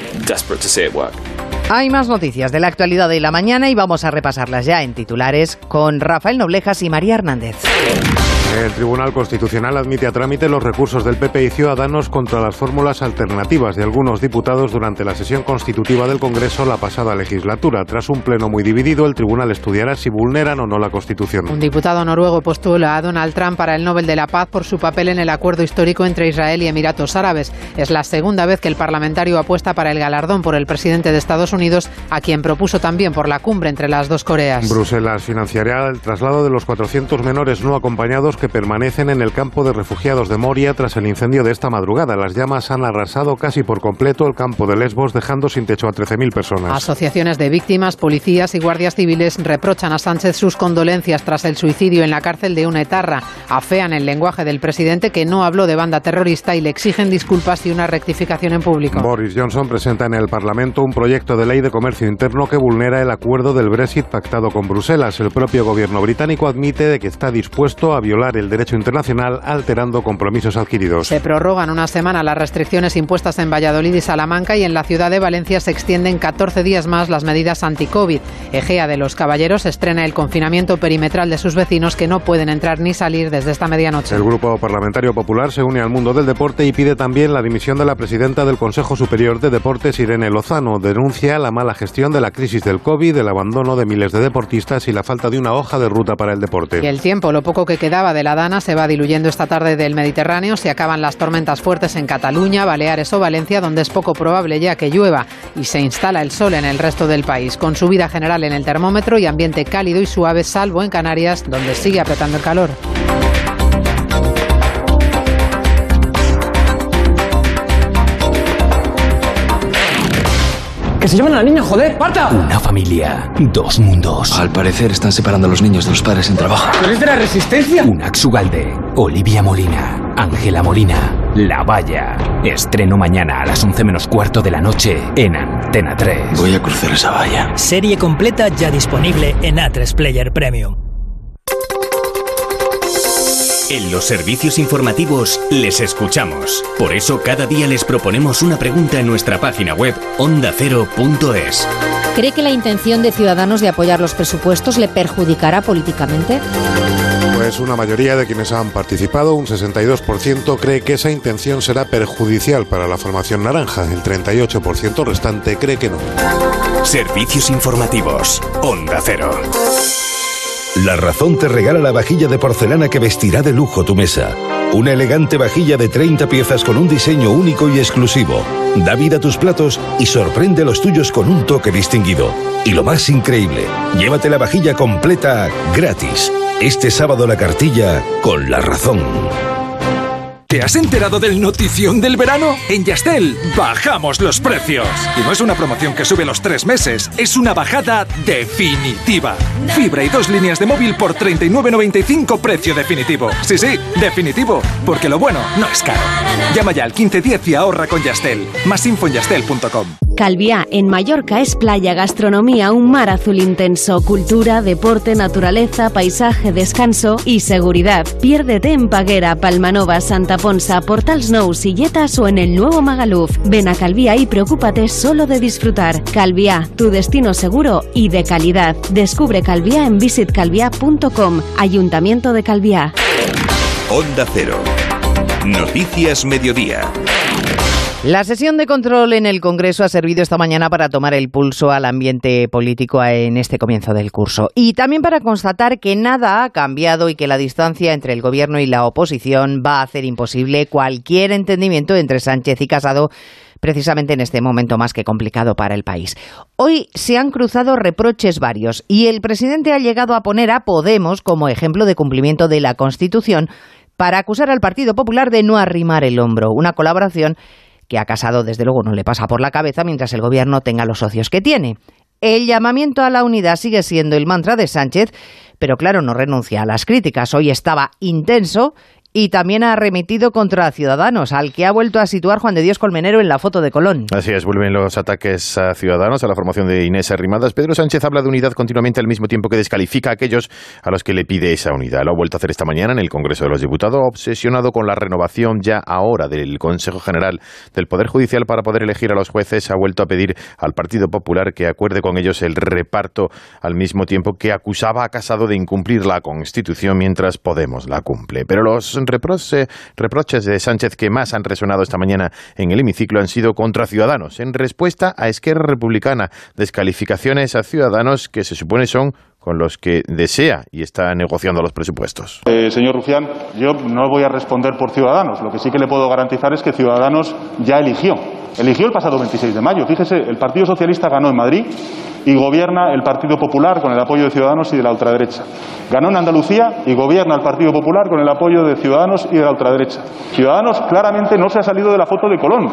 Hay más noticias de la actualidad de la mañana y vamos a repasarlas ya en titulares con Rafael Noblejas y María Hernández. El Tribunal Constitucional admite a trámite los recursos del P P y Ciudadanos contra las fórmulas alternativas de algunos diputados durante la sesión constitutiva del Congreso la pasada legislatura. Tras un pleno muy dividido, el Tribunal estudiará si vulneran o no la Constitución. Un diputado noruego postula a Donald Trump para el Nobel de la Paz por su papel en el acuerdo histórico entre Israel y Emiratos Árabes. Es la segunda vez que el parlamentario apuesta para el galardón por el presidente de Estados Unidos, a quien propuso también por la cumbre entre las dos Coreas. Bruselas financiará el traslado de los cuatrocientos menores no acompañados que que permanecen en el campo de refugiados de Moria tras el incendio de esta madrugada. Las llamas han arrasado casi por completo el campo de Lesbos, dejando sin techo a trece mil personas. Asociaciones de víctimas, policías y guardias civiles reprochan a Sánchez sus condolencias tras el suicidio en la cárcel de una etarra. Afean el lenguaje del presidente, que no habló de banda terrorista, y le exigen disculpas y una rectificación en público. Boris Johnson presenta en el Parlamento un proyecto de ley de comercio interno que vulnera el acuerdo del Brexit pactado con Bruselas. El propio gobierno británico admite de que está dispuesto a violar el derecho internacional alterando compromisos adquiridos. Se prorrogan una semana las restricciones impuestas en Valladolid y Salamanca, y en la ciudad de Valencia se extienden catorce días más las medidas anti-COVID. Ejea de los Caballeros estrena el confinamiento perimetral de sus vecinos, que no pueden entrar ni salir desde esta medianoche. El Grupo Parlamentario Popular se une al mundo del deporte y pide también la dimisión de la presidenta del Consejo Superior de Deportes, Irene Lozano. Denuncia la mala gestión de la crisis del COVID, el abandono de miles de deportistas y la falta de una hoja de ruta para el deporte. Y el tiempo, lo poco que quedaba de la Dana, se va diluyendo esta tarde del Mediterráneo. Se acaban las tormentas fuertes en Cataluña, Baleares o Valencia, donde es poco probable ya que llueva, y se instala el sol en el resto del país, con subida general en el termómetro y ambiente cálido y suave, salvo en Canarias, donde sigue apretando el calor. ¡Que se llevan a la niña, joder! ¡Parta! Una familia, dos mundos. Al parecer están separando a los niños de los padres en trabajo. ¿Tú eres de la Resistencia? Unax Ugalde, Olivia Molina, Ángela Molina, La Valla. Estreno mañana a las once menos cuarto de la noche en Antena tres. Voy a cruzar esa valla. Serie completa ya disponible en A tres Player Premium. En los servicios informativos les escuchamos. Por eso cada día les proponemos una pregunta en nuestra página web onda cero punto es. ¿Cree que la intención de Ciudadanos de apoyar los presupuestos le perjudicará políticamente? Pues una mayoría de quienes han participado, un sesenta y dos por ciento, cree que esa intención será perjudicial para la formación naranja. El treinta y ocho por ciento restante cree que no. Servicios informativos, Onda Cero. La Razón te regala la vajilla de porcelana que vestirá de lujo tu mesa. Una elegante vajilla de treinta piezas con un diseño único y exclusivo. Da vida a tus platos y sorprende a los tuyos con un toque distinguido. Y lo más increíble, llévate la vajilla completa gratis. Este sábado la cartilla con La Razón. ¿Te has enterado del notición del verano? En Yastel bajamos los precios. Y no es una promoción que sube los tres meses, es una bajada definitiva. Fibra y dos líneas de móvil por treinta y nueve noventa y cinco, precio definitivo. Sí, sí, definitivo, porque lo bueno no es caro. Llama ya al quince diez y ahorra con Yastel. Más info en yastel punto com. Calviá, en Mallorca, es playa, gastronomía, un mar azul intenso, cultura, deporte, naturaleza, paisaje, descanso y seguridad. Piérdete en Paguera, Palmanova, Santa Ponsa, Portals Nou, Silletas o en el nuevo Magaluf. Ven a Calviá y preocúpate solo de disfrutar. Calviá, tu destino seguro y de calidad. Descubre Calviá en visit calviá punto com. Ayuntamiento de Calviá. Onda Cero. Noticias Mediodía. La sesión de control en el Congreso ha servido esta mañana para tomar el pulso al ambiente político en este comienzo del curso. Y también para constatar que nada ha cambiado y que la distancia entre el Gobierno y la oposición va a hacer imposible cualquier entendimiento entre Sánchez y Casado, precisamente en este momento más que complicado para el país. Hoy se han cruzado reproches varios y el presidente ha llegado a poner a Podemos como ejemplo de cumplimiento de la Constitución para acusar al Partido Popular de no arrimar el hombro, una colaboración que a Casado desde luego no le pasa por la cabeza mientras el Gobierno tenga los socios que tiene. El llamamiento a la unidad sigue siendo el mantra de Sánchez, pero claro, no renuncia a las críticas. Hoy estaba intenso y también ha arremetido contra Ciudadanos, al que ha vuelto a situar Juan de Dios Colmenero en la foto de Colón. Así es, vuelven los ataques a Ciudadanos, a la formación de Inés Arrimadas. Pedro Sánchez habla de unidad continuamente al mismo tiempo que descalifica a aquellos a los que le pide esa unidad. Lo ha vuelto a hacer esta mañana en el Congreso de los Diputados, obsesionado con la renovación ya ahora del Consejo General del Poder Judicial para poder elegir a los jueces. Ha vuelto a pedir al Partido Popular que acuerde con ellos el reparto al mismo tiempo que acusaba a Casado de incumplir la Constitución mientras Podemos la cumple. Pero los reproches, reproches de Sánchez que más han resonado esta mañana en el hemiciclo han sido contra Ciudadanos, en respuesta a Esquerra Republicana, descalificaciones a Ciudadanos que se supone son con los que desea y está negociando los presupuestos. Eh, señor Rufián, yo no voy a responder por Ciudadanos. Lo que sí que le puedo garantizar es que Ciudadanos ya eligió. Eligió el pasado veintiséis de mayo. Fíjese, el Partido Socialista ganó en Madrid y gobierna el Partido Popular con el apoyo de Ciudadanos y de la ultraderecha. Ganó en Andalucía y gobierna el Partido Popular con el apoyo de Ciudadanos y de la ultraderecha. Ciudadanos claramente no se ha salido de la foto de Colón.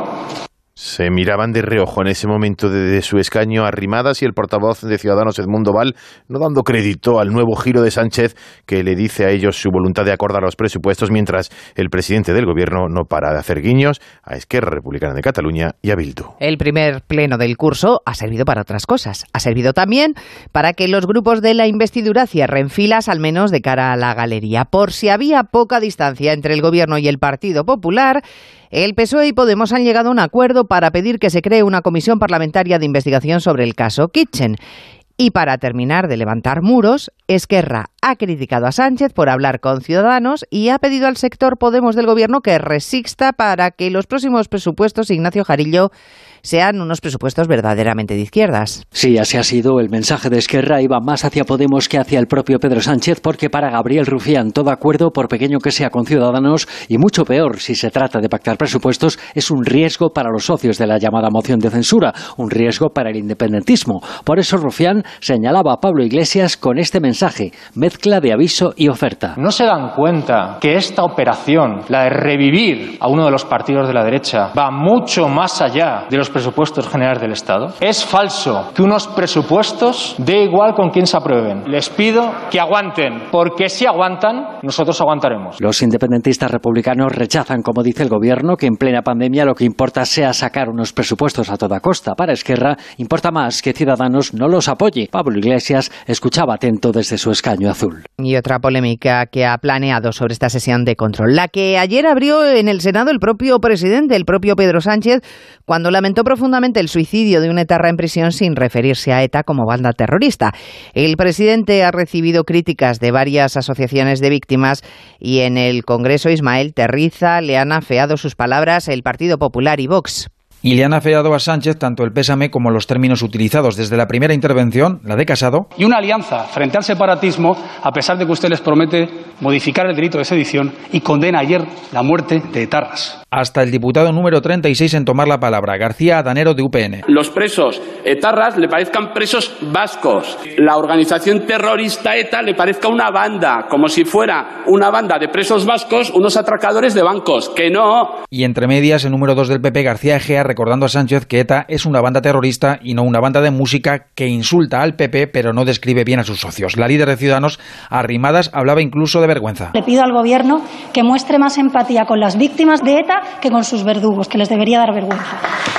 Se miraban de reojo en ese momento de, de su escaño Arrimadas y el portavoz de Ciudadanos, Edmundo Val, no dando crédito al nuevo giro de Sánchez, que le dice a ellos su voluntad de acordar los presupuestos, mientras el presidente del gobierno no para de hacer guiños a Esquerra Republicana de Cataluña y a Bildu. El primer pleno del curso ha servido para otras cosas. Ha servido también para que los grupos de la investidura cierren filas, al menos de cara a la galería. Por si había poca distancia entre el gobierno y el Partido Popular, el P S O E y Podemos han llegado a un acuerdo para pedir que se cree una comisión parlamentaria de investigación sobre el caso Kitchen. Y para terminar de levantar muros, Esquerra ha criticado a Sánchez por hablar con Ciudadanos y ha pedido al sector Podemos del gobierno que resista para que los próximos presupuestos, Ignacio Jarillo, sean unos presupuestos verdaderamente de izquierdas. Sí, así ha sido. El mensaje de Esquerra iba más hacia Podemos que hacia el propio Pedro Sánchez, porque para Gabriel Rufián todo acuerdo, por pequeño que sea con Ciudadanos, y mucho peor si se trata de pactar presupuestos, es un riesgo para los socios de la llamada moción de censura, un riesgo para el independentismo. Por eso Rufián señalaba a Pablo Iglesias con este mensaje, mezcla de aviso y oferta. ¿No se dan cuenta que esta operación, la de revivir a uno de los partidos de la derecha, va mucho más allá de los presupuestos generales del Estado? Es falso que unos presupuestos dé igual con quién se aprueben. Les pido que aguanten, porque si aguantan, nosotros aguantaremos. Los independentistas republicanos rechazan, como dice el gobierno, que en plena pandemia lo que importa sea sacar unos presupuestos a toda costa. Para Esquerra importa más que Ciudadanos no los apoye. Pablo Iglesias escuchaba atento desde su escaño azul. Y otra polémica que ha planeado sobre esta sesión de control, la que ayer abrió en el Senado el propio presidente, el propio Pedro Sánchez, cuando lamentó profundamente el suicidio de un etarra en prisión sin referirse a ETA como banda terrorista. El presidente ha recibido críticas de varias asociaciones de víctimas y en el Congreso Ismael Terriza le han afeado sus palabras el Partido Popular y Vox. Y le han afeado a Sánchez tanto el pésame como los términos utilizados desde la primera intervención, la de Casado. Y una alianza frente al separatismo, a pesar de que usted les promete modificar el delito de sedición y condena ayer la muerte de etarras. Hasta el diputado número treinta y seis en tomar la palabra, García Adanero de U P N. Los presos etarras le parezcan presos vascos. La organización terrorista ETA le parezca una banda, como si fuera una banda de presos vascos, unos atracadores de bancos, que no. Y entre medias, el número dos del P P, García Egea, recordando a Sánchez que ETA es una banda terrorista y no una banda de música que insulta al P P pero no describe bien a sus socios. La líder de Ciudadanos, Arrimadas, hablaba incluso de vergüenza. Le pido al gobierno que muestre más empatía con las víctimas de ETA que con sus verdugos, que les debería dar vergüenza.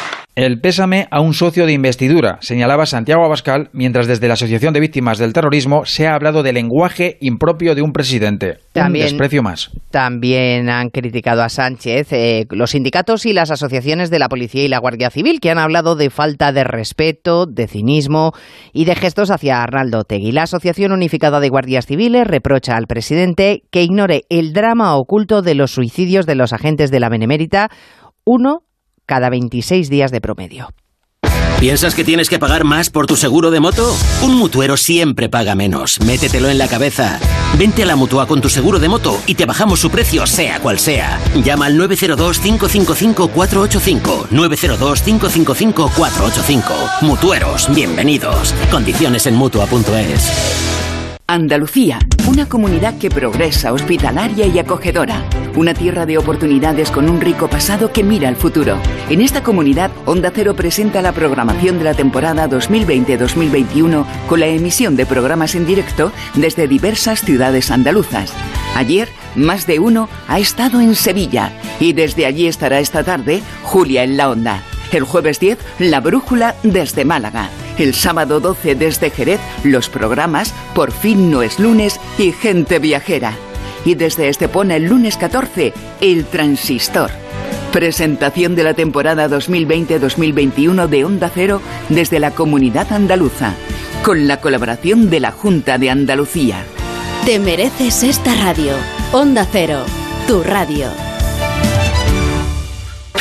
El pésame a un socio de investidura, señalaba Santiago Abascal, mientras desde la Asociación de Víctimas del Terrorismo se ha hablado de lenguaje impropio de un presidente. También, un desprecio más. También han criticado a Sánchez eh, los sindicatos y las asociaciones de la Policía y la Guardia Civil, que han hablado de falta de respeto, de cinismo y de gestos hacia Arnaldo Otegi. La Asociación Unificada de Guardias Civiles reprocha al presidente que ignore el drama oculto de los suicidios de los agentes de la Benemérita, uno cada veintiséis días de promedio. ¿Piensas que tienes que pagar más por tu seguro de moto? Un mutuero siempre paga menos. Métetelo en la cabeza. Vente a la Mutua con tu seguro de moto y te bajamos su precio, sea cual sea. Llama al nueve cero dos, cinco cinco cinco, cuatro ocho cinco. nueve cero dos, cinco cinco cinco, cuatro ocho cinco. Mutueros, bienvenidos. Condiciones en Mutua punto es. Andalucía, una comunidad que progresa, hospitalaria y acogedora. Una tierra de oportunidades con un rico pasado que mira al futuro. En esta comunidad, Onda Cero presenta la programación de la temporada dos mil veinte dos mil veintiuno con la emisión de programas en directo desde diversas ciudades andaluzas. Ayer, más de uno ha estado en Sevilla y desde allí estará esta tarde Julia en la Onda. El jueves diez, La Brújula desde Málaga. El sábado doce desde Jerez, los programas Por fin no es lunes y Gente viajera. Y desde Estepona el lunes catorce, El Transistor. Presentación de la temporada dos mil veinte dos mil veintiuno de Onda Cero desde la Comunidad Andaluza, con la colaboración de la Junta de Andalucía. Te mereces esta radio. Onda Cero, tu radio.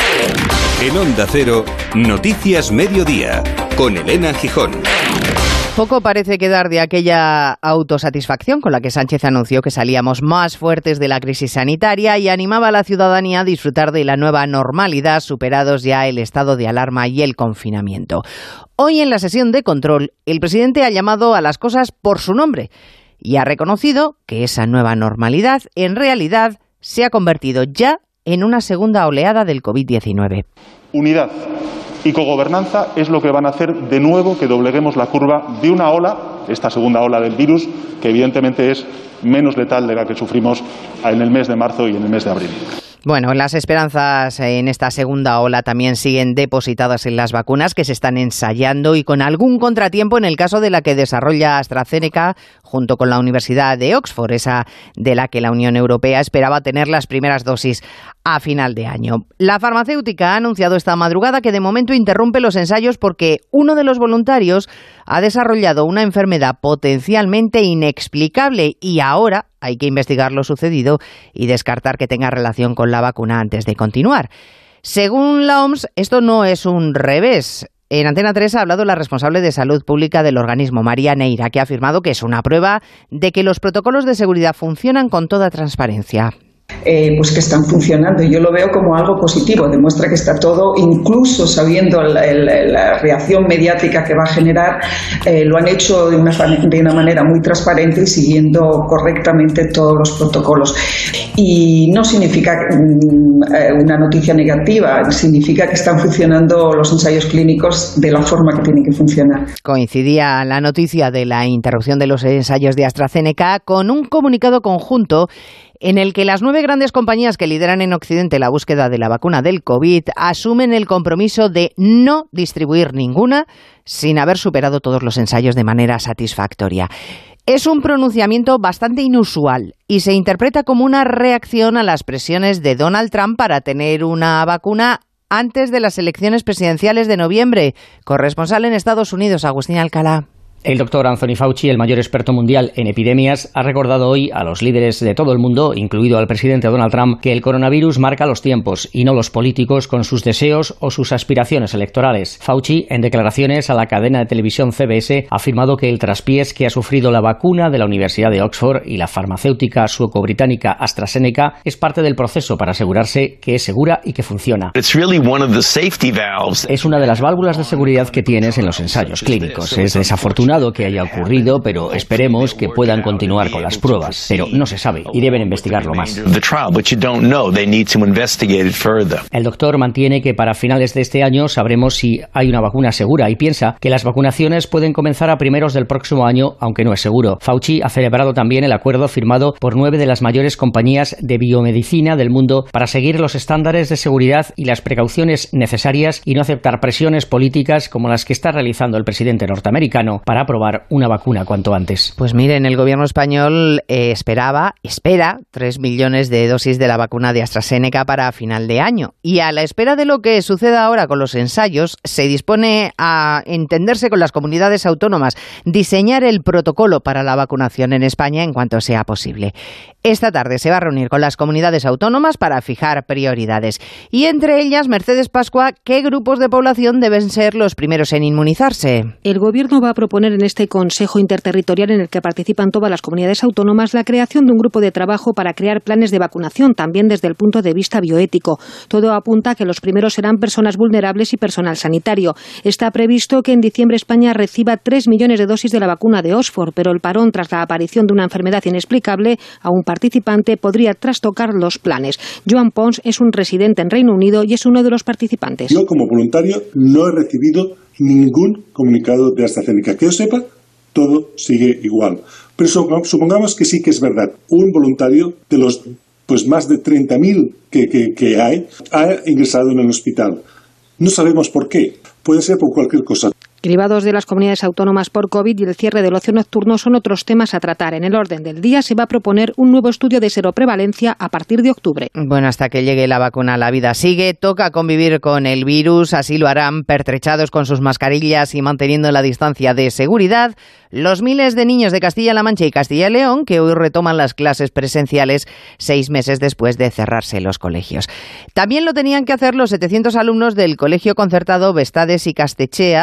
En Onda Cero, Noticias Mediodía, con Elena Gijón. Poco parece quedar de aquella autosatisfacción con la que Sánchez anunció que salíamos más fuertes de la crisis sanitaria y animaba a la ciudadanía a disfrutar de la nueva normalidad, superados ya el estado de alarma y el confinamiento. Hoy, en la sesión de control, el presidente ha llamado a las cosas por su nombre y ha reconocido que esa nueva normalidad, en realidad, se ha convertido ya en una segunda oleada del covid diecinueve. Unidad y cogobernanza es lo que van a hacer de nuevo que dobleguemos la curva de una ola, esta segunda ola del virus, que evidentemente es menos letal de la que sufrimos en el mes de marzo y en el mes de abril. Bueno, las esperanzas en esta segunda ola también siguen depositadas en las vacunas que se están ensayando y con algún contratiempo en el caso de la que desarrolla AstraZeneca junto con la Universidad de Oxford, esa de la que la Unión Europea esperaba tener las primeras dosis a final de año. La farmacéutica ha anunciado esta madrugada que de momento interrumpe los ensayos porque uno de los voluntarios ha desarrollado una enfermedad potencialmente inexplicable y ahora hay que investigar lo sucedido y descartar que tenga relación con la vacuna antes de continuar. Según la O M S, esto no es un revés. En Antena tres ha hablado la responsable de salud pública del organismo, María Neira, que ha afirmado que es una prueba de que los protocolos de seguridad funcionan con toda transparencia. Eh, pues que están funcionando. Yo lo veo como algo positivo, demuestra que está todo, incluso sabiendo la, la, la reacción mediática que va a generar, eh, lo han hecho de una, de una manera muy transparente y siguiendo correctamente todos los protocolos. Y no significa mm, una noticia negativa, significa que están funcionando los ensayos clínicos de la forma que tienen que funcionar. Coincidía la noticia de la interrupción de los ensayos de AstraZeneca con un comunicado conjunto en el que las nueve grandes compañías que lideran en Occidente la búsqueda de la vacuna del COVID asumen el compromiso de no distribuir ninguna sin haber superado todos los ensayos de manera satisfactoria. Es un pronunciamiento bastante inusual y se interpreta como una reacción a las presiones de Donald Trump para tener una vacuna antes de las elecciones presidenciales de noviembre. Corresponsal en Estados Unidos, Agustín Alcalá. El doctor Anthony Fauci, el mayor experto mundial en epidemias, ha recordado hoy a los líderes de todo el mundo, incluido al presidente Donald Trump, que el coronavirus marca los tiempos y no los políticos con sus deseos o sus aspiraciones electorales. Fauci, en declaraciones a la cadena de televisión C B S, ha afirmado que el traspiés que ha sufrido la vacuna de la Universidad de Oxford y la farmacéutica sueco-británica AstraZeneca es parte del proceso para asegurarse que es segura y que funciona. Es una de las válvulas de seguridad que tienes en los ensayos clínicos. Es desafortunado que haya ocurrido, pero esperemos que puedan continuar con las pruebas. Pero no se sabe y deben investigarlo más. El doctor mantiene que para finales de este año sabremos si hay una vacuna segura y piensa que las vacunaciones pueden comenzar a primeros del próximo año, aunque no es seguro. Fauci ha celebrado también el acuerdo firmado por nueve de las mayores compañías de biomedicina del mundo para seguir los estándares de seguridad y las precauciones necesarias y no aceptar presiones políticas como las que está realizando el presidente norteamericano para aprobar una vacuna cuanto antes. Pues miren, el gobierno español eh, esperaba, espera tres millones de dosis de la vacuna de AstraZeneca para final de año. Y a la espera de lo que suceda ahora con los ensayos, se dispone a entenderse con las comunidades autónomas, diseñar el protocolo para la vacunación en España en cuanto sea posible. Esta tarde se va a reunir con las comunidades autónomas para fijar prioridades. Y entre ellas, Mercedes Pascua, ¿qué grupos de población deben ser los primeros en inmunizarse? El gobierno va a proponer en este Consejo Interterritorial en el que participan todas las comunidades autónomas la creación de un grupo de trabajo para crear planes de vacunación, también desde el punto de vista bioético. Todo apunta a que los primeros serán personas vulnerables y personal sanitario. Está previsto que en diciembre España reciba tres millones de dosis de la vacuna de Oxford, pero el parón tras la aparición de una enfermedad inexplicable a un participante podría trastocar los planes. Joan Pons es un residente en Reino Unido y es uno de los participantes. Yo, como voluntario, no he recibido ningún comunicado de AstraZeneca. Que yo sepa, todo sigue igual. Pero supongamos que sí que es verdad. Un voluntario de los pues más de treinta mil que, que, que hay ha ingresado en el hospital. No sabemos por qué. Puede ser por cualquier cosa. Cribados de las comunidades autónomas por COVID y el cierre del ocio nocturno son otros temas a tratar. En el orden del día se va a proponer un nuevo estudio de seroprevalencia a partir de octubre. Bueno, hasta que llegue la vacuna, la vida sigue. Toca convivir con el virus. Así lo harán pertrechados con sus mascarillas y manteniendo la distancia de seguridad los miles de niños de Castilla-La Mancha y Castilla y León que hoy retoman las clases presenciales seis meses después de cerrarse los colegios. También lo tenían que hacer los setecientos alumnos del Colegio Concertado Vestades y Castechea de Mujía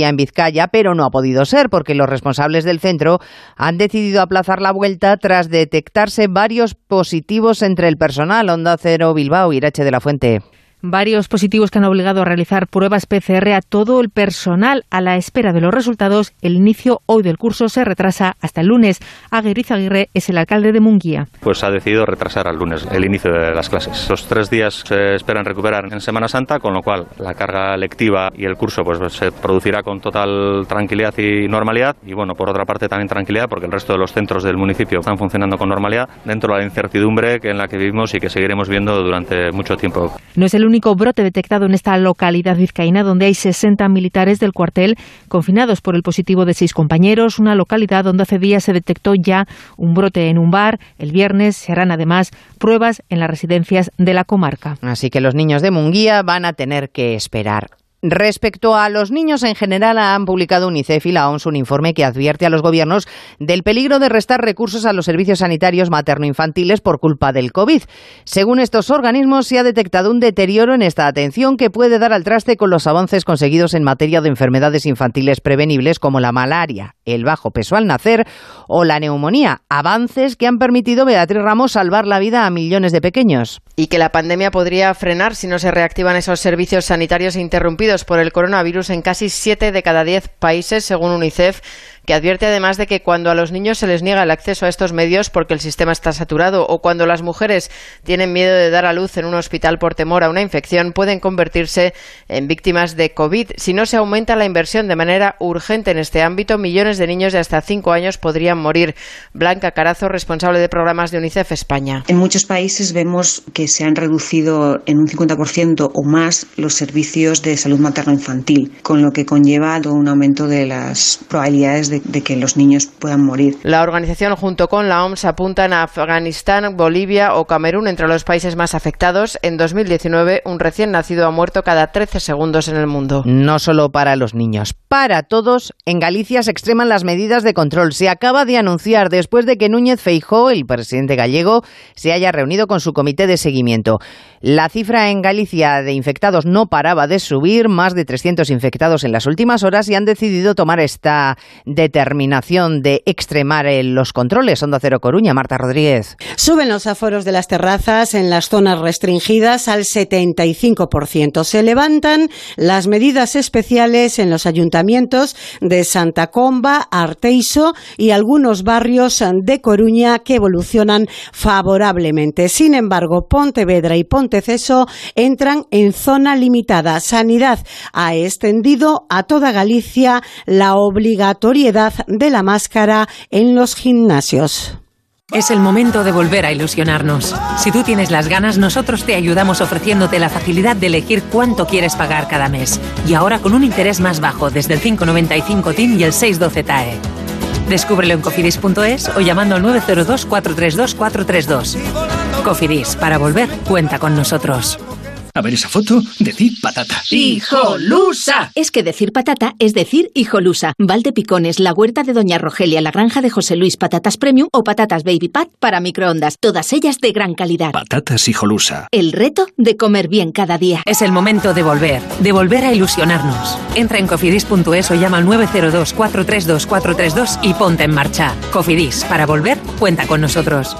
Munguía, en Vizcaya, pero no ha podido ser porque los responsables del centro han decidido aplazar la vuelta tras detectarse varios positivos entre el personal. Onda Cero Bilbao, Irache de la Fuente. Varios positivos que han obligado a realizar pruebas P C R a todo el personal. A la espera de los resultados, el inicio hoy del curso se retrasa hasta el lunes. Aguirre Aguirre es el alcalde de Munguía. Pues ha decidido retrasar al lunes el inicio de las clases. Los tres días se esperan recuperar en Semana Santa, con lo cual la carga lectiva y el curso pues se producirá con total tranquilidad y normalidad. Y bueno, por otra parte también tranquilidad porque el resto de los centros del municipio están funcionando con normalidad dentro de la incertidumbre que en la que vivimos y que seguiremos viendo durante mucho tiempo. No es el único único brote detectado en esta localidad vizcaína, donde hay sesenta militares del cuartel confinados por el positivo de seis compañeros, una localidad donde hace días se detectó ya un brote en un bar. El viernes se harán además pruebas en las residencias de la comarca. Así que los niños de Munguía van a tener que esperar. Respecto a los niños en general, han publicado UNICEF y la O M S un informe que advierte a los gobiernos del peligro de restar recursos a los servicios sanitarios materno-infantiles por culpa del COVID. Según estos organismos, se ha detectado un deterioro en esta atención que puede dar al traste con los avances conseguidos en materia de enfermedades infantiles prevenibles como la malaria, el bajo peso al nacer o la neumonía. Avances que han permitido, Beatriz Ramos, salvar la vida a millones de pequeños. Y que la pandemia podría frenar si no se reactivan esos servicios sanitarios interrumpidos por el coronavirus en casi siete de cada diez países, según UNICEF, que advierte además de que cuando a los niños se les niega el acceso a estos medios porque el sistema está saturado o cuando las mujeres tienen miedo de dar a luz en un hospital por temor a una infección, pueden convertirse en víctimas de COVID. Si no se aumenta la inversión de manera urgente en este ámbito, millones de niños de hasta cinco años podrían morir. Blanca Carazo, responsable de programas de UNICEF España. En muchos países vemos que se han reducido en un cincuenta por ciento o más los servicios de salud materno-infantil, con lo que conlleva un aumento de las probabilidades de De, de que los niños puedan morir. La organización, junto con la O M S, apuntan a Afganistán, Bolivia o Camerún entre los países más afectados. En dos mil diecinueve, un recién nacido ha muerto cada trece segundos en el mundo. No solo para los niños, para todos. En Galicia se extreman las medidas de control. Se acaba de anunciar después de que Núñez Feijóo, el presidente gallego, se haya reunido con su comité de seguimiento. La cifra en Galicia de infectados no paraba de subir, más de trescientos infectados en las últimas horas, y han decidido tomar esta determinación de extremar los controles. Onda Cero Coruña, Marta Rodríguez. Suben los aforos de las terrazas en las zonas restringidas al setenta y cinco por ciento. Se levantan las medidas especiales en los ayuntamientos de Santa Comba, Arteixo y algunos barrios de Coruña que evolucionan favorablemente. Sin embargo, Pontevedra y Ponteceso entran en zona limitada. Sanidad ha extendido a toda Galicia la obligatoriedad de la máscara en los gimnasios. Es el momento de volver a ilusionarnos. Si tú tienes las ganas, nosotros te ayudamos ofreciéndote la facilidad de elegir cuánto quieres pagar cada mes. Y ahora con un interés más bajo, desde el cinco noventa y cinco T I M y el seis doce T A E. Descúbrelo en cofidis punto es o llamando al nueve cero dos, cuatro tres dos, cuatro tres dos. Cofidis, para volver, cuenta con nosotros. A ver esa foto, decir patata. ¡Hijolusa! Es que decir patata es decir hijolusa. Valdepicones, la huerta de Doña Rogelia, la granja de José Luis, patatas premium o patatas baby pat para microondas. Todas ellas de gran calidad. Patatas hijolusa. El reto de comer bien cada día. Es el momento de volver, de volver a ilusionarnos. Entra en cofidis punto es o llama al nueve cero dos, cuatro tres dos, cuatro tres dos y ponte en marcha. Cofidis, para volver, cuenta con nosotros.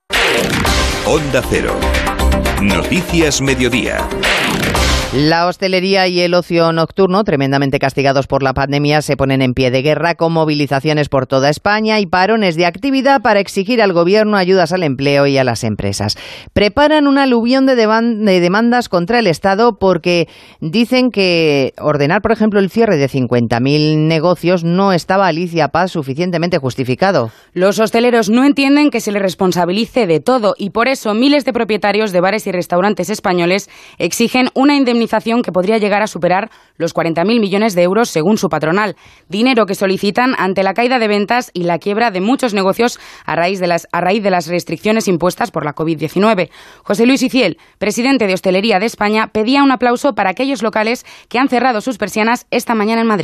Onda Cero. Noticias Mediodía. La hostelería y el ocio nocturno, tremendamente castigados por la pandemia, se ponen en pie de guerra con movilizaciones por toda España y parones de actividad para exigir al gobierno ayudas al empleo y a las empresas. Preparan una aluvión de, de demandas contra el Estado porque dicen que ordenar, por ejemplo, el cierre de cincuenta mil negocios no estaba, Alicia Paz, suficientemente justificado. Los hosteleros no entienden que se les responsabilice de todo y por eso miles de propietarios de bares y restaurantes españoles exigen una indemnización que podría llegar a superar los cuarenta mil millones de euros según su patronal. Dinero que solicitan ante la caída de ventas y la quiebra de muchos negocios a raíz de las, a raíz de las restricciones impuestas por la covid diecinueve. José Luis Iciel, presidente de Hostelería de España, pedía un aplauso para aquellos locales que han cerrado sus persianas esta mañana en Madrid.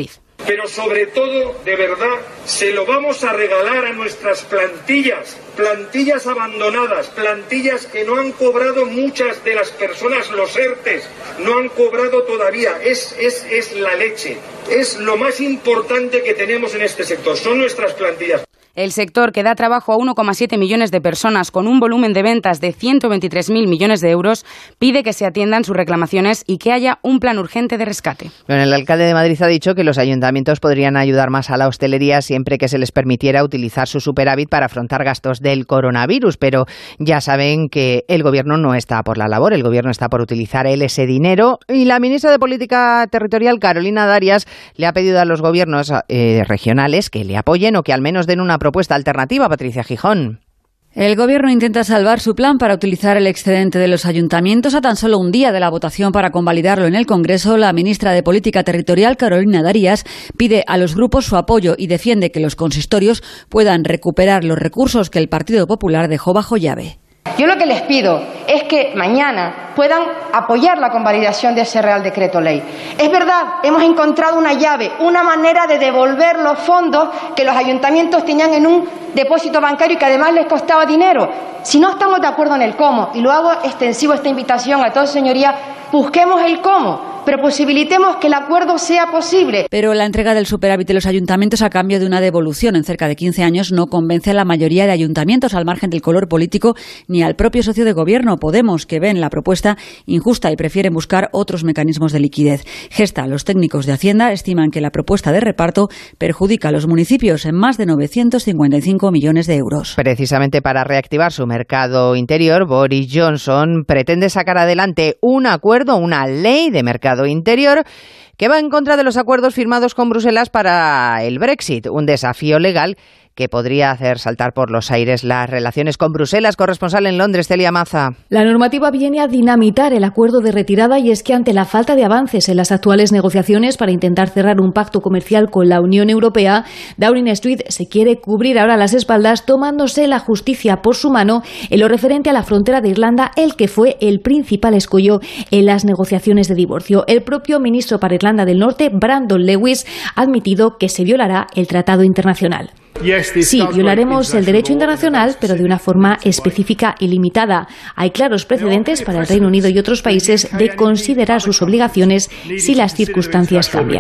pero sobre todo, de verdad, se lo vamos a regalar a nuestras plantillas, plantillas abandonadas, plantillas que no han cobrado muchas de las personas, los ERTES, no han cobrado todavía, es, es, es la leche, es lo más importante que tenemos en este sector, son nuestras plantillas. El sector, que da trabajo a uno coma siete millones de personas con un volumen de ventas de ciento veintitrés mil millones de euros, pide que se atiendan sus reclamaciones y que haya un plan urgente de rescate. Bueno, el alcalde de Madrid ha dicho que los ayuntamientos podrían ayudar más a la hostelería siempre que se les permitiera utilizar su superávit para afrontar gastos del coronavirus, pero ya saben que el gobierno no está por la labor, el gobierno está por utilizar él ese dinero, y la ministra de Política Territorial, Carolina Darias, le ha pedido a los gobiernos eh, regionales que le apoyen o que al menos den una propuesta alternativa. Patricia Gijón. El Gobierno intenta salvar su plan para utilizar el excedente de los ayuntamientos. A tan solo un día de la votación para convalidarlo en el Congreso, la ministra de Política Territorial, Carolina Darias, pide a los grupos su apoyo y defiende que los consistorios puedan recuperar los recursos que el Partido Popular dejó bajo llave. Yo lo que les pido es que mañana puedan apoyar la convalidación de ese Real Decreto Ley. Es verdad, hemos encontrado una llave, una manera de devolver los fondos que los ayuntamientos tenían en un depósito bancario y que además les costaba dinero. Si no estamos de acuerdo en el cómo, y lo hago extensivo esta invitación a todos, señorías, busquemos el cómo, pero posibilitemos que el acuerdo sea posible. Pero la entrega del superávit de los ayuntamientos a cambio de una devolución en cerca de quince años no convence a la mayoría de ayuntamientos, al margen del color político, ni al propio socio de gobierno, Podemos, que ven la propuesta injusta y prefieren buscar otros mecanismos de liquidez. Gesta, los técnicos de Hacienda estiman que la propuesta de reparto perjudica a los municipios en más de novecientos cincuenta y cinco millones de euros. Precisamente para reactivar su mercado interior, Boris Johnson pretende sacar adelante un acuerdo, una ley de mercado interior que va en contra de los acuerdos firmados con Bruselas para el Brexit, un desafío legal que podría hacer saltar por los aires las relaciones con Bruselas. Corresponsal en Londres, Celia Maza. La normativa viene a dinamitar el acuerdo de retirada, y es que ante la falta de avances en las actuales negociaciones para intentar cerrar un pacto comercial con la Unión Europea, Downing Street se quiere cubrir ahora las espaldas tomándose la justicia por su mano en lo referente a la frontera de Irlanda, el que fue el principal escollo en las negociaciones de divorcio. El propio ministro para Irlanda del Norte, Brandon Lewis, ha admitido que se violará el tratado internacional. Sí, violaremos el derecho internacional, pero de una forma específica y limitada. Hay claros precedentes para el Reino Unido y otros países de considerar sus obligaciones si las circunstancias cambian.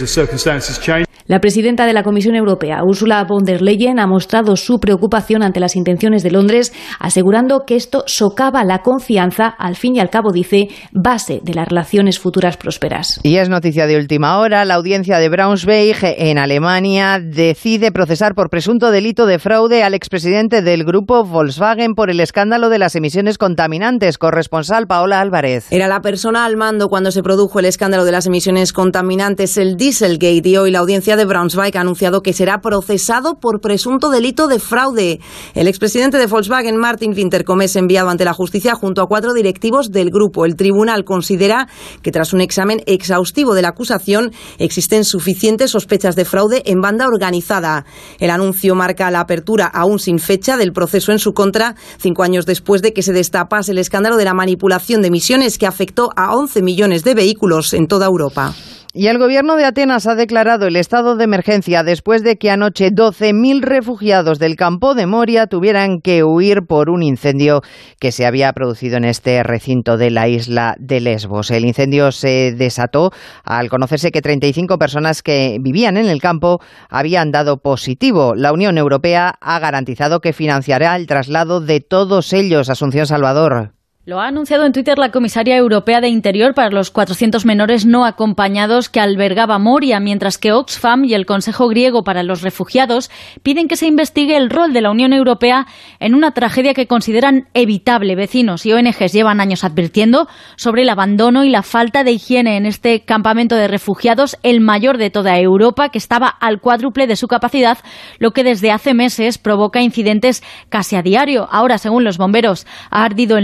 La presidenta de la Comisión Europea, Ursula von der Leyen, ha mostrado su preocupación ante las intenciones de Londres, asegurando que esto socava la confianza, al fin y al cabo, dice, base de las relaciones futuras prósperas. Y es noticia de última hora, la audiencia de Braunschweig en Alemania decide procesar por presunto delito de fraude al expresidente del grupo Volkswagen por el escándalo de las emisiones contaminantes. Corresponsal Paola Álvarez. Era la persona al mando cuando se produjo el escándalo de las emisiones contaminantes, el Dieselgate, y hoy la audiencia de Braunschweig ha anunciado que será procesado por presunto delito de fraude. El expresidente de Volkswagen, Martin Winterkomm, es enviado ante la justicia junto a cuatro directivos del grupo. El tribunal considera que tras un examen exhaustivo de la acusación existen suficientes sospechas de fraude en banda organizada. El anuncio marca la apertura, aún sin fecha, del proceso en su contra, cinco años después de que se destapase el escándalo de la manipulación de emisiones que afectó a once millones de vehículos en toda Europa. Y el gobierno de Atenas ha declarado el estado de emergencia después de que anoche doce mil refugiados del campo de Moria tuvieran que huir por un incendio que se había producido en este recinto de la isla de Lesbos. El incendio se desató al conocerse que treinta y cinco personas que vivían en el campo habían dado positivo. La Unión Europea ha garantizado que financiará el traslado de todos ellos. Asunción Salvador. Lo ha anunciado en Twitter la comisaria europea de Interior para los cuatrocientos menores no acompañados que albergaba Moria, mientras que Oxfam y el Consejo Griego para los Refugiados piden que se investigue el rol de la Unión Europea en una tragedia que consideran evitable. Vecinos y O N Ges llevan años advirtiendo sobre el abandono y la falta de higiene en este campamento de refugiados, el mayor de toda Europa, que estaba al cuádruple de su capacidad, lo que desde hace meses provoca incidentes casi a diario. Ahora, según los bomberos, ha ardido el noventa y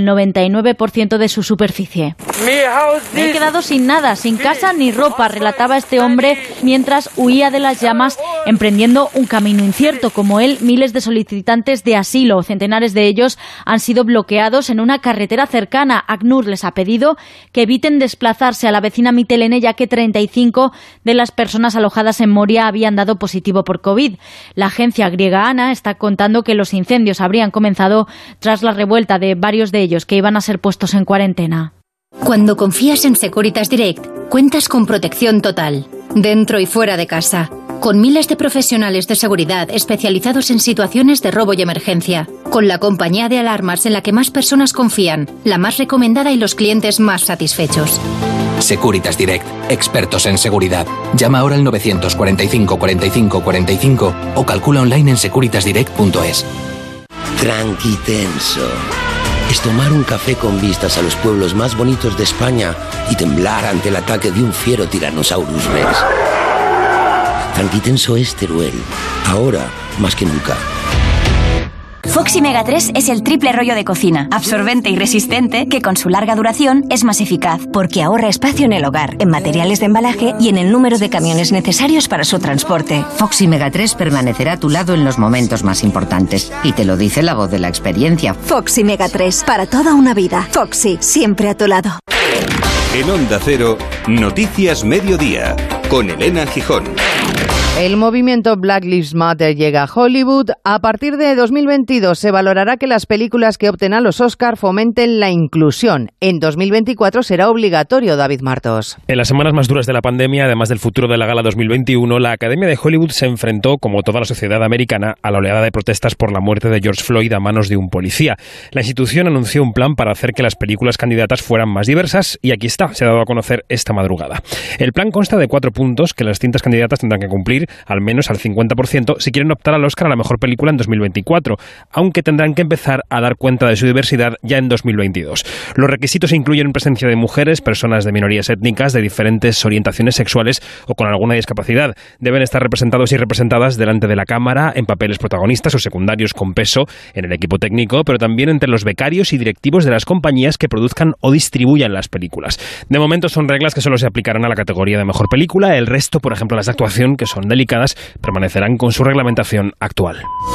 y nueve por ciento de su superficie. Me he quedado sin nada, sin casa ni ropa, relataba este hombre mientras huía de las llamas, emprendiendo un camino incierto. Como él, miles de solicitantes de asilo, centenares de ellos, han sido bloqueados en una carretera cercana. ACNUR les ha pedido que eviten desplazarse a la vecina Mitelene, ya que treinta y cinco de las personas alojadas en Moria habían dado positivo por COVID. La agencia griega ANA está contando que los incendios habrían comenzado tras la revuelta de varios de ellos que iban a ser puestos en cuarentena. Cuando confías en Securitas Direct, cuentas con protección total, dentro y fuera de casa, con miles de profesionales de seguridad especializados en situaciones de robo y emergencia, con la compañía de alarmas en la que más personas confían, la más recomendada y los clientes más satisfechos. Securitas Direct, expertos en seguridad. Llama ahora al novecientos cuarenta y cinco cuarenta y cinco cuarenta y cinco o calcula online en securitas direct punto es. Tranquitenso. Es tomar un café con vistas a los pueblos más bonitos de España y temblar ante el ataque de un fiero Tyrannosaurus Rex. Tranquitenso es Teruel, ahora más que nunca. Foxy Mega tres es el triple rollo de cocina, absorbente y resistente, que con su larga duración es más eficaz, porque ahorra espacio en el hogar, en materiales de embalaje y en el número de camiones necesarios para su transporte. Foxy Mega tres permanecerá a tu lado en los momentos más importantes, y te lo dice la voz de la experiencia. Foxy Mega tres, para toda una vida. Foxy, siempre a tu lado. En Onda Cero, Noticias Mediodía, con Elena Gijón. El movimiento Black Lives Matter llega a Hollywood. A partir de dos mil veintidós se valorará que las películas que opten a los Oscar fomenten la inclusión. En dos mil veinticuatro será obligatorio, David Martos. En las semanas más duras de la pandemia, además del futuro de la gala dos mil veintiuno, la Academia de Hollywood se enfrentó, como toda la sociedad americana, a la oleada de protestas por la muerte de George Floyd a manos de un policía. La institución anunció un plan para hacer que las películas candidatas fueran más diversas y aquí está, se ha dado a conocer esta madrugada. El plan consta de cuatro puntos que las cintas candidatas tendrán que cumplir al menos al cincuenta por ciento si quieren optar al Oscar a la mejor película en dos mil veinticuatro, aunque tendrán que empezar a dar cuenta de su diversidad ya en dos mil veintidós. Los requisitos incluyen presencia de mujeres, personas de minorías étnicas, de diferentes orientaciones sexuales o con alguna discapacidad. Deben estar representados y representadas delante de la cámara en papeles protagonistas o secundarios con peso en el equipo técnico, pero también entre los becarios y directivos de las compañías que produzcan o distribuyan las películas. De momento son reglas que solo se aplicarán a la categoría de mejor película. El resto, por ejemplo las de actuación, que son delicadas, permanecerán con su reglamentación actual.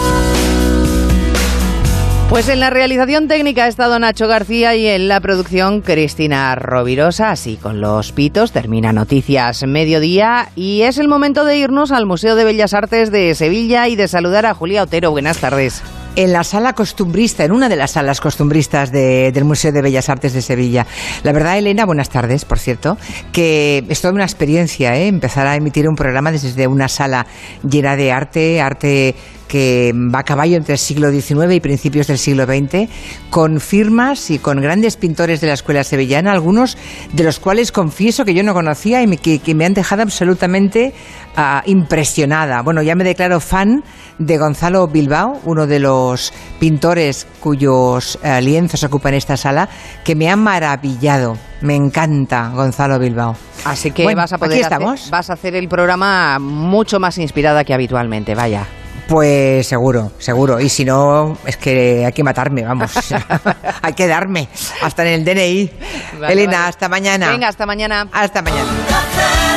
Pues en la realización técnica ha estado Nacho García y en la producción Cristina Rovirosa. Así con los pitos termina Noticias Mediodía y es el momento de irnos al Museo de Bellas Artes de Sevilla y de saludar a Julia Otero. Buenas tardes. En la sala costumbrista, en una de las salas costumbristas de, del Museo de Bellas Artes de Sevilla. La verdad, Elena, buenas tardes, por cierto, que es toda una experiencia, ¿eh? Empezar a emitir un programa desde una sala llena de arte, arte que va a caballo entre el siglo diecinueve y principios del siglo veinte, con firmas y con grandes pintores de la escuela sevillana, algunos de los cuales confieso que yo no conocía y me, que, que me han dejado absolutamente uh, impresionada. Bueno, ya me declaro fan de Gonzalo Bilbao, uno de los pintores cuyos uh, lienzos ocupan esta sala, que me ha maravillado. Me encanta Gonzalo Bilbao. Así que bueno, vas a poder aquí hacer, estamos. vas a hacer el programa mucho más inspirada que habitualmente, vaya. Pues seguro, seguro. Y si no, es que hay que matarme, vamos. Hay que darme. Hasta en el D N I. Vale, Elena, vale. Hasta mañana. Venga, hasta mañana. Hasta mañana.